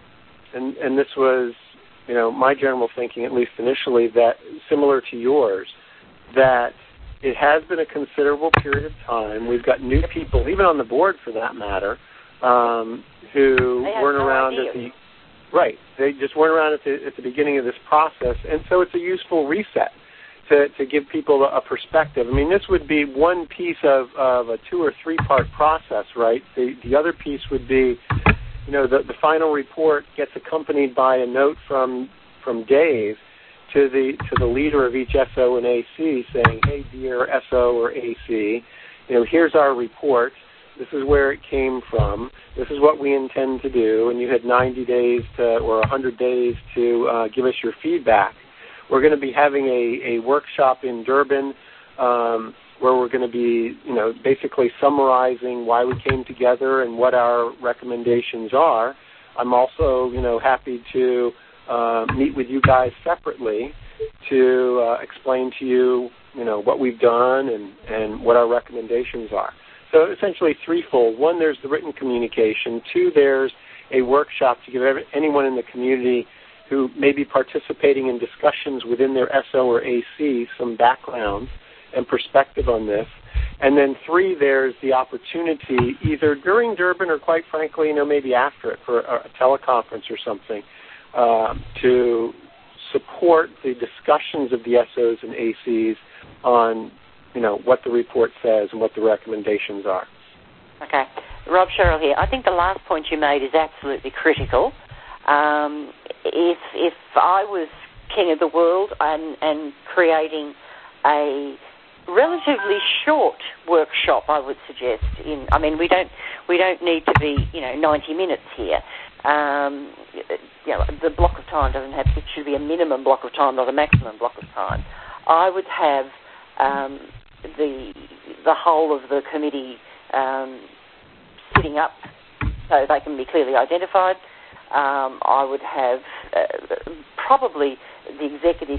and and this was, you know, my general thinking, at least initially, that similar to yours, that it has been a considerable period of time. We've got new people, even on the board for that matter, um, who weren't no around idea. at the right. They just weren't around at the at the beginning of this process, and so it's a useful reset to to give people a, a perspective. I mean, this would be one piece of, of a two or three part process, right? The the other piece would be, you know, the the final report gets accompanied by a note from from Dave to the to the leader of each S O and A C saying, hey, dear S O or A C, you know, here's our report. This is where it came from. This is what we intend to do. And you had ninety days to, or one hundred days to uh, give us your feedback. We're going to be having a, a workshop in Durban um, where we're going to be, you know, basically summarizing why we came together and what our recommendations are. I'm also, you know, happy to Uh, meet with you guys separately to uh, explain to you, you know, what we've done and, and what our recommendations are. So essentially threefold. One, there's the written communication. Two, there's a workshop to give every, anyone in the community who may be participating in discussions within their S O or A C some background and perspective on this. And then three, there's the opportunity either during Durban or quite frankly, you know, maybe after it for a, a teleconference or something, Uh, to support the discussions of the S Os and A Cs on, you know, what the report says and what the recommendations are. Okay. Rob, Cheryl here. I think the last point you made is absolutely critical. Um, if if I was king of the world and, and creating a relatively short workshop, I would suggest. In, I mean, we don't we don't need to be, you know, ninety minutes here. Um, you know, the block of time doesn't have. It should be a minimum block of time, not a maximum block of time. I would have um, the the whole of the committee um, sitting up so they can be clearly identified. Um, I would have uh, probably the executive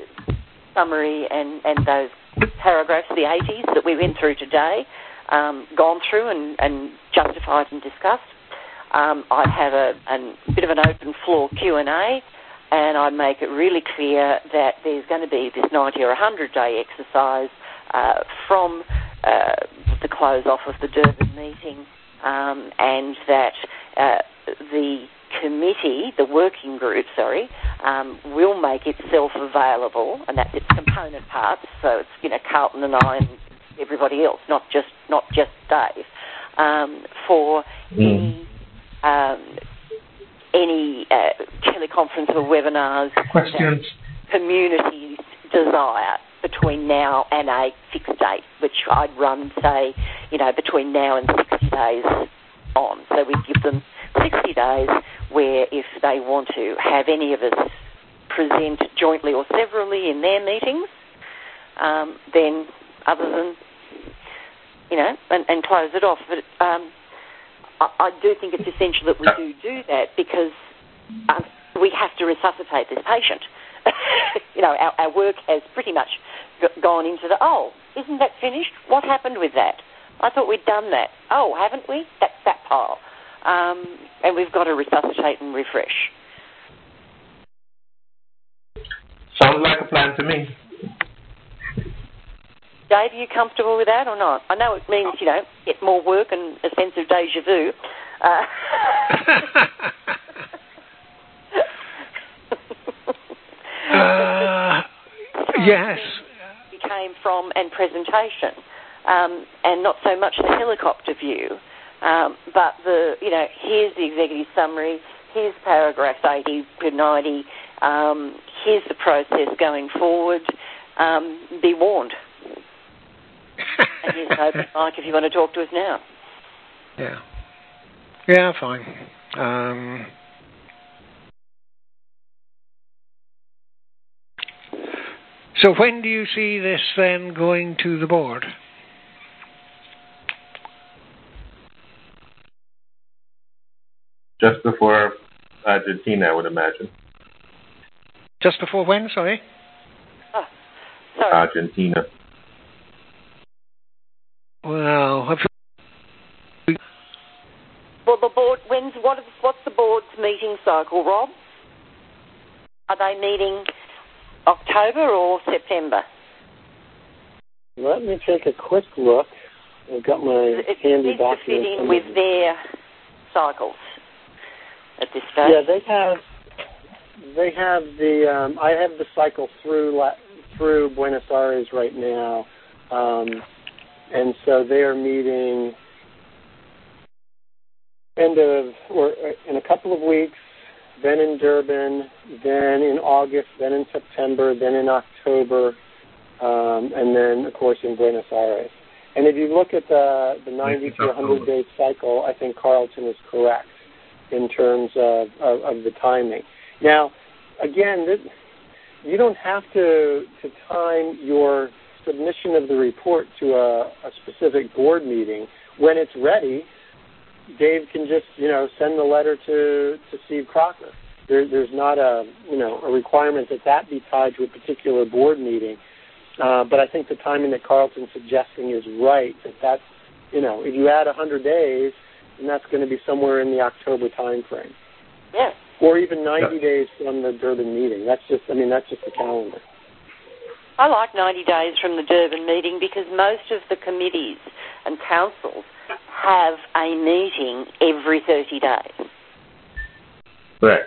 summary and, and those paragraphs, the eighties that we went through today, um, gone through and, and justified and discussed. Um, I'd have a, a bit of an open floor Q and A, and I'd make it really clear that there's going to be this ninety or one hundred day exercise uh, from uh, the close off of the Durban meeting, um, and that uh, the committee, the working group, sorry, um, will make itself available, and that's its component parts. So it's, you know, Carlton and I and everybody else, not just not just Dave, um, for mm. any um, any uh, teleconference or webinars questions that communities desire between now and a fixed date, which I'd run, say, you know, between now and sixty days on. So we give them sixty days where if they want to have any of us present jointly or severally in their meetings, um, then other than, you know, and, and close it off. But um, I, I do think it's essential that we do do that because um, we have to resuscitate this patient. You know, our, our work has pretty much g- gone into the, oh, isn't that finished? What happened with that? I thought we'd done that. Oh, haven't we? That's that pile. Um, and we've got to resuscitate and refresh. Sounds like a plan to me. Dave, are you comfortable with that or not? I know it means, you know, get more work and a sense of deja vu. Uh, uh, yes. Came from and presentation, um, and not so much the helicopter view, um, but the, you know, here's the executive summary, here's paragraphs eighty to ninety, um, here's the process going forward, um, be warned. And here's an open mic if you want to talk to us now. Yeah. Yeah, fine. Um, so when do you see this then going to the board? Just before Argentina, I would imagine. Just before when, sorry? Oh, sorry. Argentina. Well, have you... Well, the board, when's, what is, what's the board's meeting cycle, Rob? Are they meeting October or September? Let me take a quick look. I've got my it handy document. It needs to fit in with their cycles at this stage. Yeah, they have. They have the. Um, I have the cycle through through Buenos Aires right now, um, and so they are meeting end of or in a couple of weeks. Then in Durban, then in August, then in September, then in October, um, and then, of course, in Buenos Aires. And if you look at the, the ninety to one hundred day cycle, I think Carlton is correct in terms of, of, of the timing. Now, again, this, you don't have to, to time your submission of the report to a, a specific board meeting. When it's ready, Dave can just, you know, send the letter to, to Steve Crocker. There, there's not a, you know, a requirement that that be tied to a particular board meeting. Uh, but I think the timing that Carlton's suggesting is right, that that's, you know, if you add one hundred days, then that's going to be somewhere in the October time frame. Yeah. Or even ninety yeah. days from the Durban meeting. That's just, I mean, that's just the calendar. I like ninety days from the Durban meeting because most of the committees and councils have a meeting every thirty days. Right.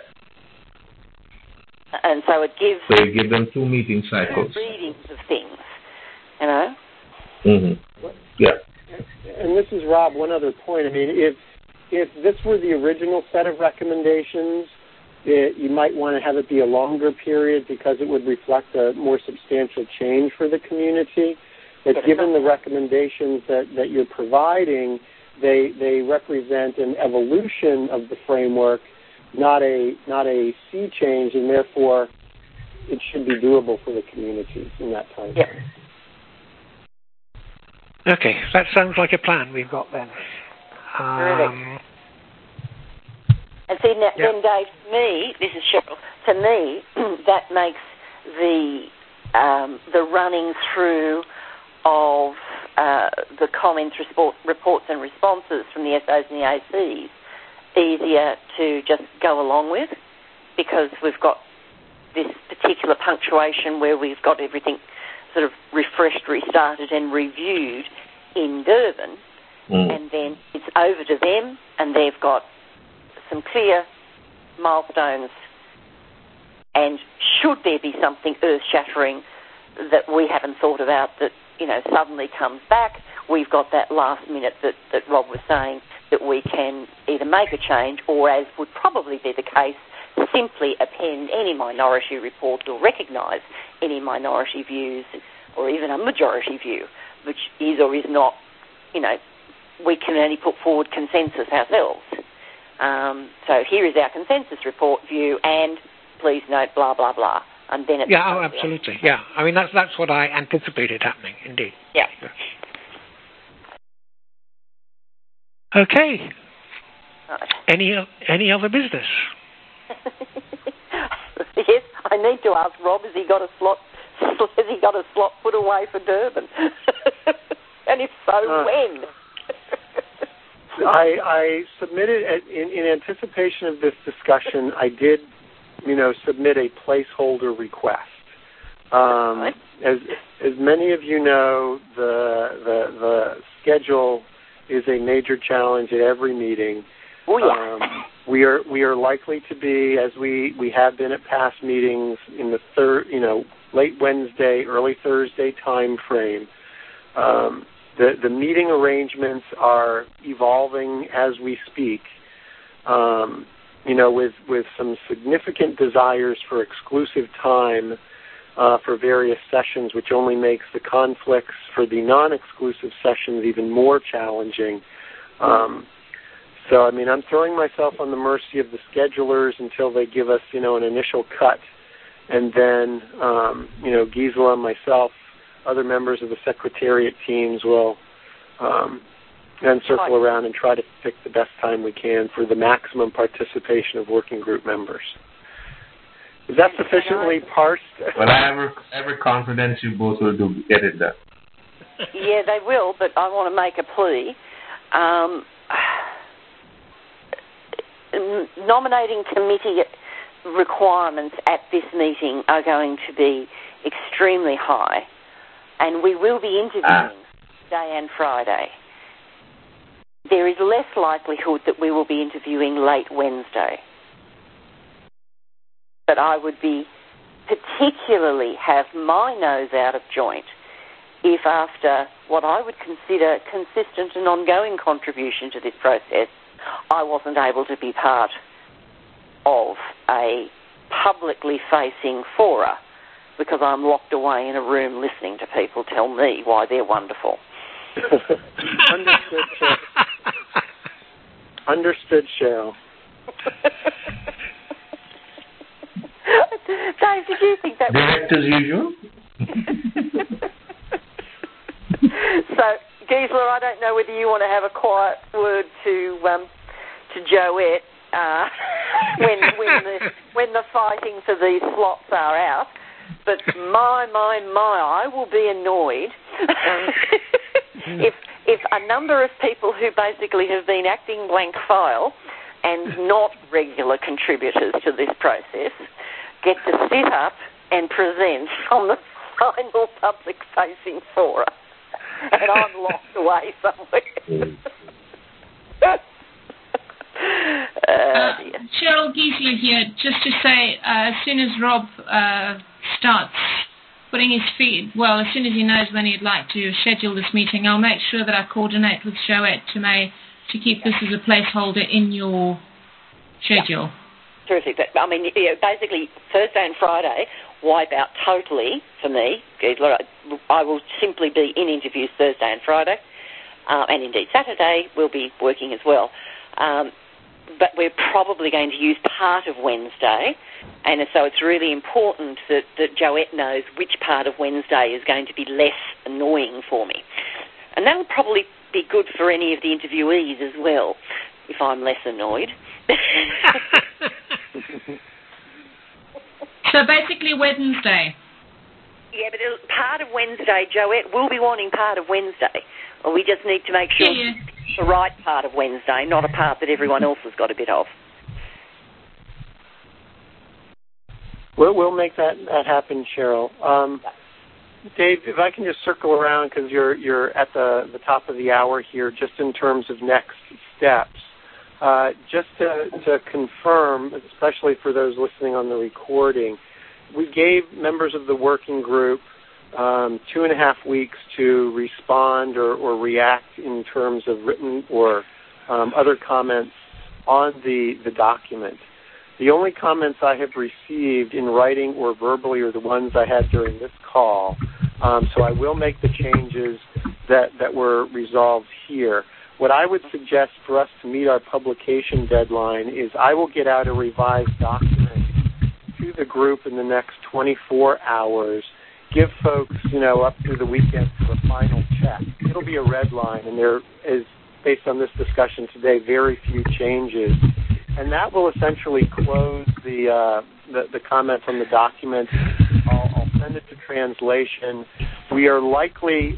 And so it gives... So you give them two meeting cycles. Two readings of things, you know? Mm-hmm. Yeah. And this is, Rob, one other point. I mean, if if this were the original set of recommendations, it, you might want to have it be a longer period because it would reflect a more substantial change for the community. But given the recommendations that, that you're providing, they they represent an evolution of the framework, not a not a sea change, and therefore it should be doable for the communities in that time yep. frame. Okay, that sounds like a plan we've got then. Um, and see, now, yeah. then, Dave, to me, this is Cheryl, to me, that makes the um, the running through of uh, the comments, report, reports and responses from the S Os and the A Cs easier to just go along with because we've got this particular punctuation where we've got everything sort of refreshed, restarted and reviewed in Durban, mm. and then it's over to them and they've got some clear milestones And should there be something earth-shattering that we haven't thought about that, you know, suddenly comes back, we've got that last minute that, that Rob was saying that we can either make a change or, as would probably be the case, simply append any minority report or recognise any minority views or even a majority view, which is or is not, you know, we can only put forward consensus ourselves. Um, so here is our consensus report view, and please note blah, blah, blah. And then it's yeah, oh, absolutely. Yeah, I mean, that's that's what I anticipated happening, indeed. Yeah. yeah. Okay. Right. Any any other business? Yes, I need to ask Rob, has he got a slot, has he got a slot put away for Durban? And if so, uh, when? I, I submitted, in, in anticipation of this discussion, I did, you know, submit a placeholder request. Um, right. As as many of you know, the, the the schedule is a major challenge at every meeting. Oh, yeah. Um, we are we are likely to be, as we, we have been at past meetings, in the third, you know, late Wednesday, early Thursday time frame. Um, the the meeting arrangements are evolving as we speak. Um, you know, with with some significant desires for exclusive time uh, for various sessions, which only makes the conflicts for the non-exclusive sessions even more challenging. Um, So, I mean, I'm throwing myself on the mercy of the schedulers until they give us, you know, an initial cut. And then, um, you know, Gisela, myself, other members of the Secretariat teams will um, then circle around and try to pick the best time we can for the maximum participation of working group members. Is that sufficiently parsed? Well, I have every confidence you both will do get it done. Yeah, they will, but I want to make a plea. Um, nominating committee requirements at this meeting are going to be extremely high, and we will be interviewing ah. Day and Friday. There is less likelihood that we will be interviewing late Wednesday. But I would be particularly have my nose out of joint if, after what I would consider consistent and ongoing contribution to this process, I wasn't able to be part of a publicly facing fora because I'm locked away in a room listening to people tell me why they're wonderful. Understood, Cheryl. Understood, Cheryl. Dave, did you think that Direct as usual? So, Gisela, I don't know whether you want to have a quiet word to um, to Joette uh, when when the when the fighting for these slots are out. But my my my, I will be annoyed if if a number of people who basically have been acting blank file and not regular contributors to this process get to sit up and present on the final public-facing fora, and I'm locked away somewhere. uh, uh, Cheryl Gisela here, just to say, uh, as soon as Rob uh, starts putting his feet, well, as soon as he knows when he'd like to schedule this meeting, I'll make sure that I coordinate with Joette to, may, to keep this as a placeholder in your schedule. Yeah. Terrific. But, I mean, you know, basically, Thursday and Friday wipe out totally for me. I will simply be in interviews Thursday and Friday, uh, and indeed Saturday we'll be working as well. Um, but we're probably going to use part of Wednesday, and so it's really important that, that Joette knows which part of Wednesday is going to be less annoying for me. And that will probably be good for any of the interviewees as well, if I'm less annoyed. So basically Wednesday. Yeah, but part of Wednesday, Joette will be wanting part of Wednesday. Well, we just need to make sure yeah, yeah. it's the right part of Wednesday, not a part that everyone else has got a bit of. We'll, we'll make that, that happen, Cheryl. Um, Dave, if I can just circle around because you're you're at the, the top of the hour here, just in terms of next steps. Uh, just to, to confirm, especially for those listening on the recording, we gave members of the working group um, two and a half weeks to respond or, or react in terms of written or um, other comments on the, the document. The only comments I have received in writing or verbally are the ones I had during this call. Um, so I will make the changes that, that were resolved here. What I would suggest for us to meet our publication deadline is I will get out a revised document to the group in the next twenty-four hours, give folks, you know, up through the weekend for a final check. It'll be a red line, and there is, based on this discussion today, very few changes. And that will essentially close the, uh, the, the comments on the document. I'll, I'll send it to translation. We are likely,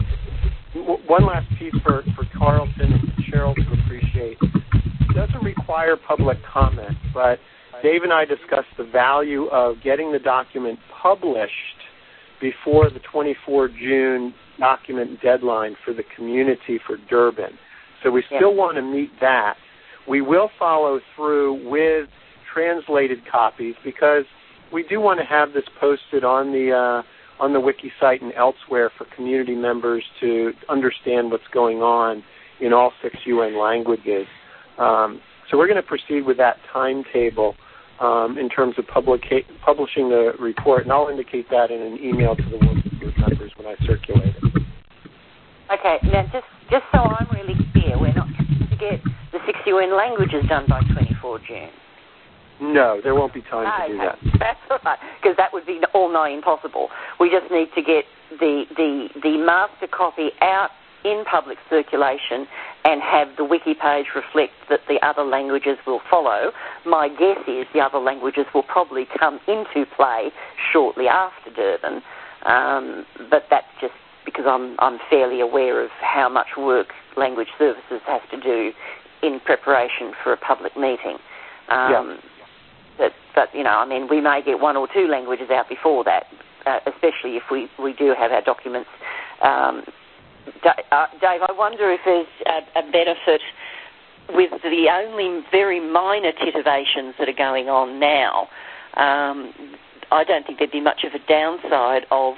w- one last piece for, for Carlton and Cheryl to appreciate. It doesn't require public comment, but Dave and I discussed the value of getting the document published before the twenty-fourth of June document deadline for the community for Durbin. So we still want to meet that. We will follow through with translated copies because we do want to have this posted on the uh, on the wiki site and elsewhere for community members to understand what's going on in all six U N languages. Um, so we're going to proceed with that timetable um, in terms of publica- publishing the report, and I'll indicate that in an email to the working group members when I circulate it. Okay, now just, just so I'm really clear, we're not trying to get the six U N languages done by twenty-fourth of June. No, there won't be time no, to do no, that. That's all right, because that would be all nigh impossible. We just need to get the, the, the master copy out in public circulation and have the wiki page reflect that the other languages will follow. My guess is the other languages will probably come into play shortly after Durbin, um, but that's just because I'm, I'm fairly aware of how much work Language Services has to do in preparation for a public meeting. Um, yeah. But, but, you know, I mean, we may get one or two languages out before that, uh, especially if we, we do have our documents. Um, D- uh, Dave, I wonder if there's a, a benefit with the only very minor titivations that are going on now. Um, I don't think there'd be much of a downside of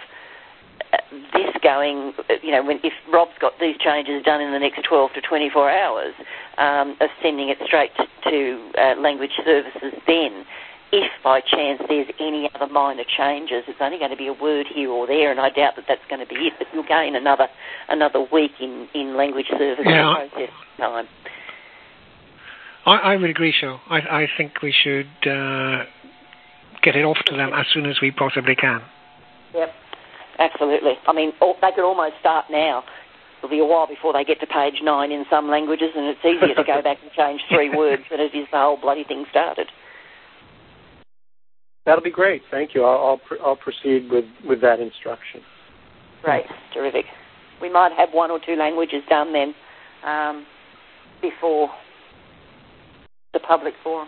this going, you know, when if Rob's got these changes done in the next twelve to twenty-four hours, um, of sending it straight to, to uh, Language Services then. If by chance there's any other minor changes, it's only going to be a word here or there, and I doubt that that's going to be it, but you'll gain another another week in, in Language Services yeah, process time. I, I would agree, so. I, I think we should uh, get it off to them as soon as we possibly can. Yep. Absolutely. I mean, they could almost start now. It'll be a while before they get to page nine in some languages, and it's easier to go back and change three words than it is the whole bloody thing started. That'll be great. Thank you. I'll, I'll, pr- I'll proceed with, with that instruction. Great. Terrific. We might have one or two languages done then um, before the public forum.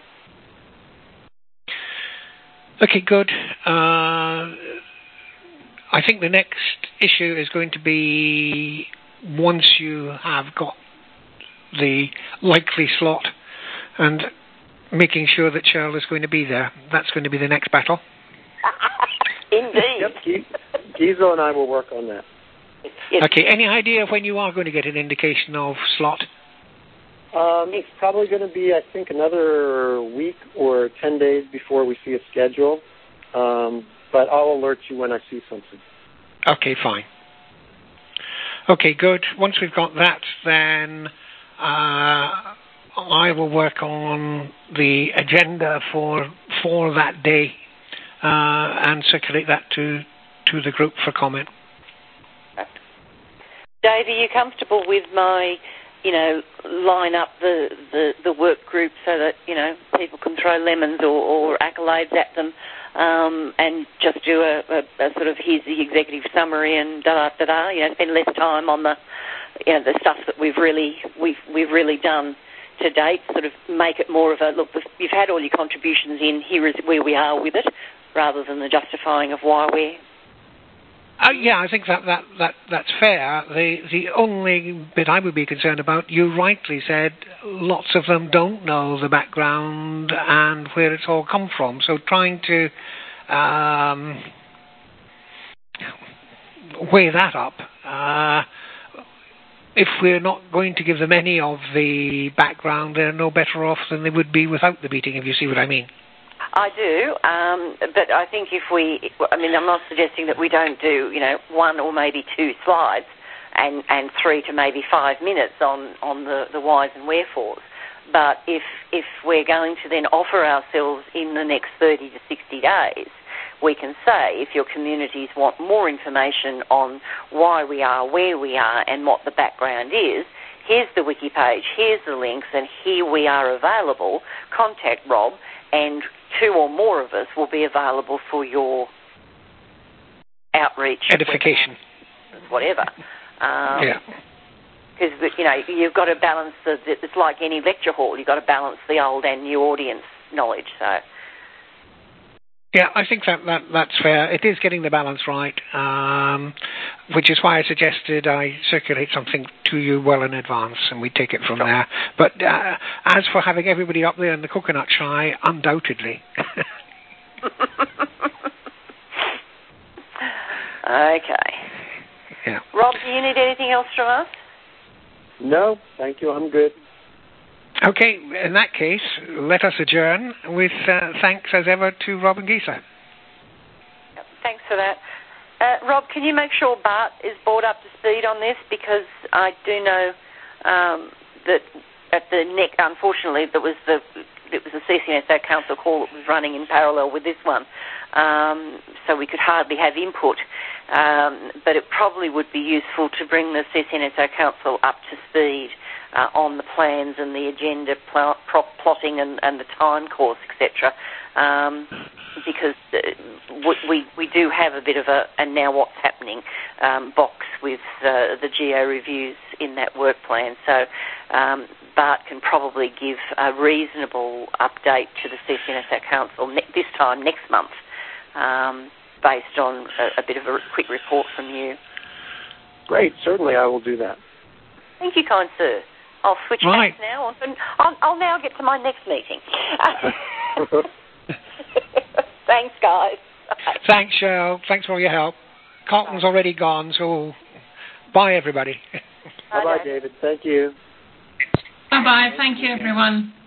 Okay, good. Uh, I think the next issue is going to be once you have got the likely slot and making sure that Cheryl is going to be there. That's going to be the next battle. Indeed. Yep, Gisela and I will work on that. Yes. Okay, any idea when you are going to get an indication of slot? Um, it's probably going to be, I think, another week or ten days before we see a schedule. Um, but I'll alert you when I see something. Okay, fine. Okay, good. Once we've got that, then uh, I will work on the agenda for for that day uh, and circulate that to, to the group for comment. Dave, are you comfortable with my, you know, line up the, the, the work group so that, you know, people can throw lemons or, or accolades at them um, and just do a, a, a sort of here's the executive summary and da-da-da-da, you know, spend less time on the, you know, the stuff that we've really, we've, we've really done to date, sort of make it more of a, look, you've had all your contributions in, here is where we are with it, rather than the justifying of why we're Uh, yeah, I think that, that, that that's fair. The the only bit I would be concerned about, you rightly said, lots of them don't know the background and where it's all come from. So trying to um, weigh that up. Uh, if we're not going to give them any of the background, they're no better off than they would be without the meeting, if you see what I mean. I do, um, but I think if we, I mean, I'm not suggesting that we don't do, you know, one or maybe two slides and, and three to maybe five minutes on, on the, the whys and wherefores. But if, if we're going to then offer ourselves in the next thirty to sixty days, we can say if your communities want more information on why we are where we are and what the background is, here's the wiki page, here's the links, and here we are available. Contact Rob, and two or more of us will be available for your outreach. Edification. Whatever. Um, yeah. Because, you know, you've got to balance, the, it's like any lecture hall, you've got to balance the old and new audience knowledge, so... Yeah, I think that, that that's fair. It is getting the balance right, um, which is why I suggested I circulate something to you well in advance, and we take it from sure. there. But uh, as for having everybody up there in the coconut shy, undoubtedly. Okay. Yeah. Rob, do you need anything else from us? No, thank you. I'm good. Okay, in that case, let us adjourn with uh, thanks as ever to Rob and Gisa. Thanks for that. Uh, Rob, can you make sure Bart is brought up to speed on this? Because I do know um, that at the neck, unfortunately, there was the it was the C C N S O Council call that was running in parallel with this one, um, so we could hardly have input. Um, but it probably would be useful to bring the C C N S O Council up to speed Uh, on the plans and the agenda pl- prop plotting and, and the time course, et cetera. Um, because uh, we we do have a bit of a and now what's happening um, box with uh, the geo reviews in that work plan. So um, Bart can probably give a reasonable update to the C C N S O Council ne- this time next month, um, based on a, a bit of a quick report from you. Great, certainly I will do that. Thank you, kind sir. I'll switch right. back now. And I'll, I'll now get to my next meeting. Thanks, guys. Thanks, Cheryl. Thanks for all your help. Carlton's bye. Already gone, so bye, everybody. Bye-bye, David. Thank you. Bye-bye. Thank you, everyone.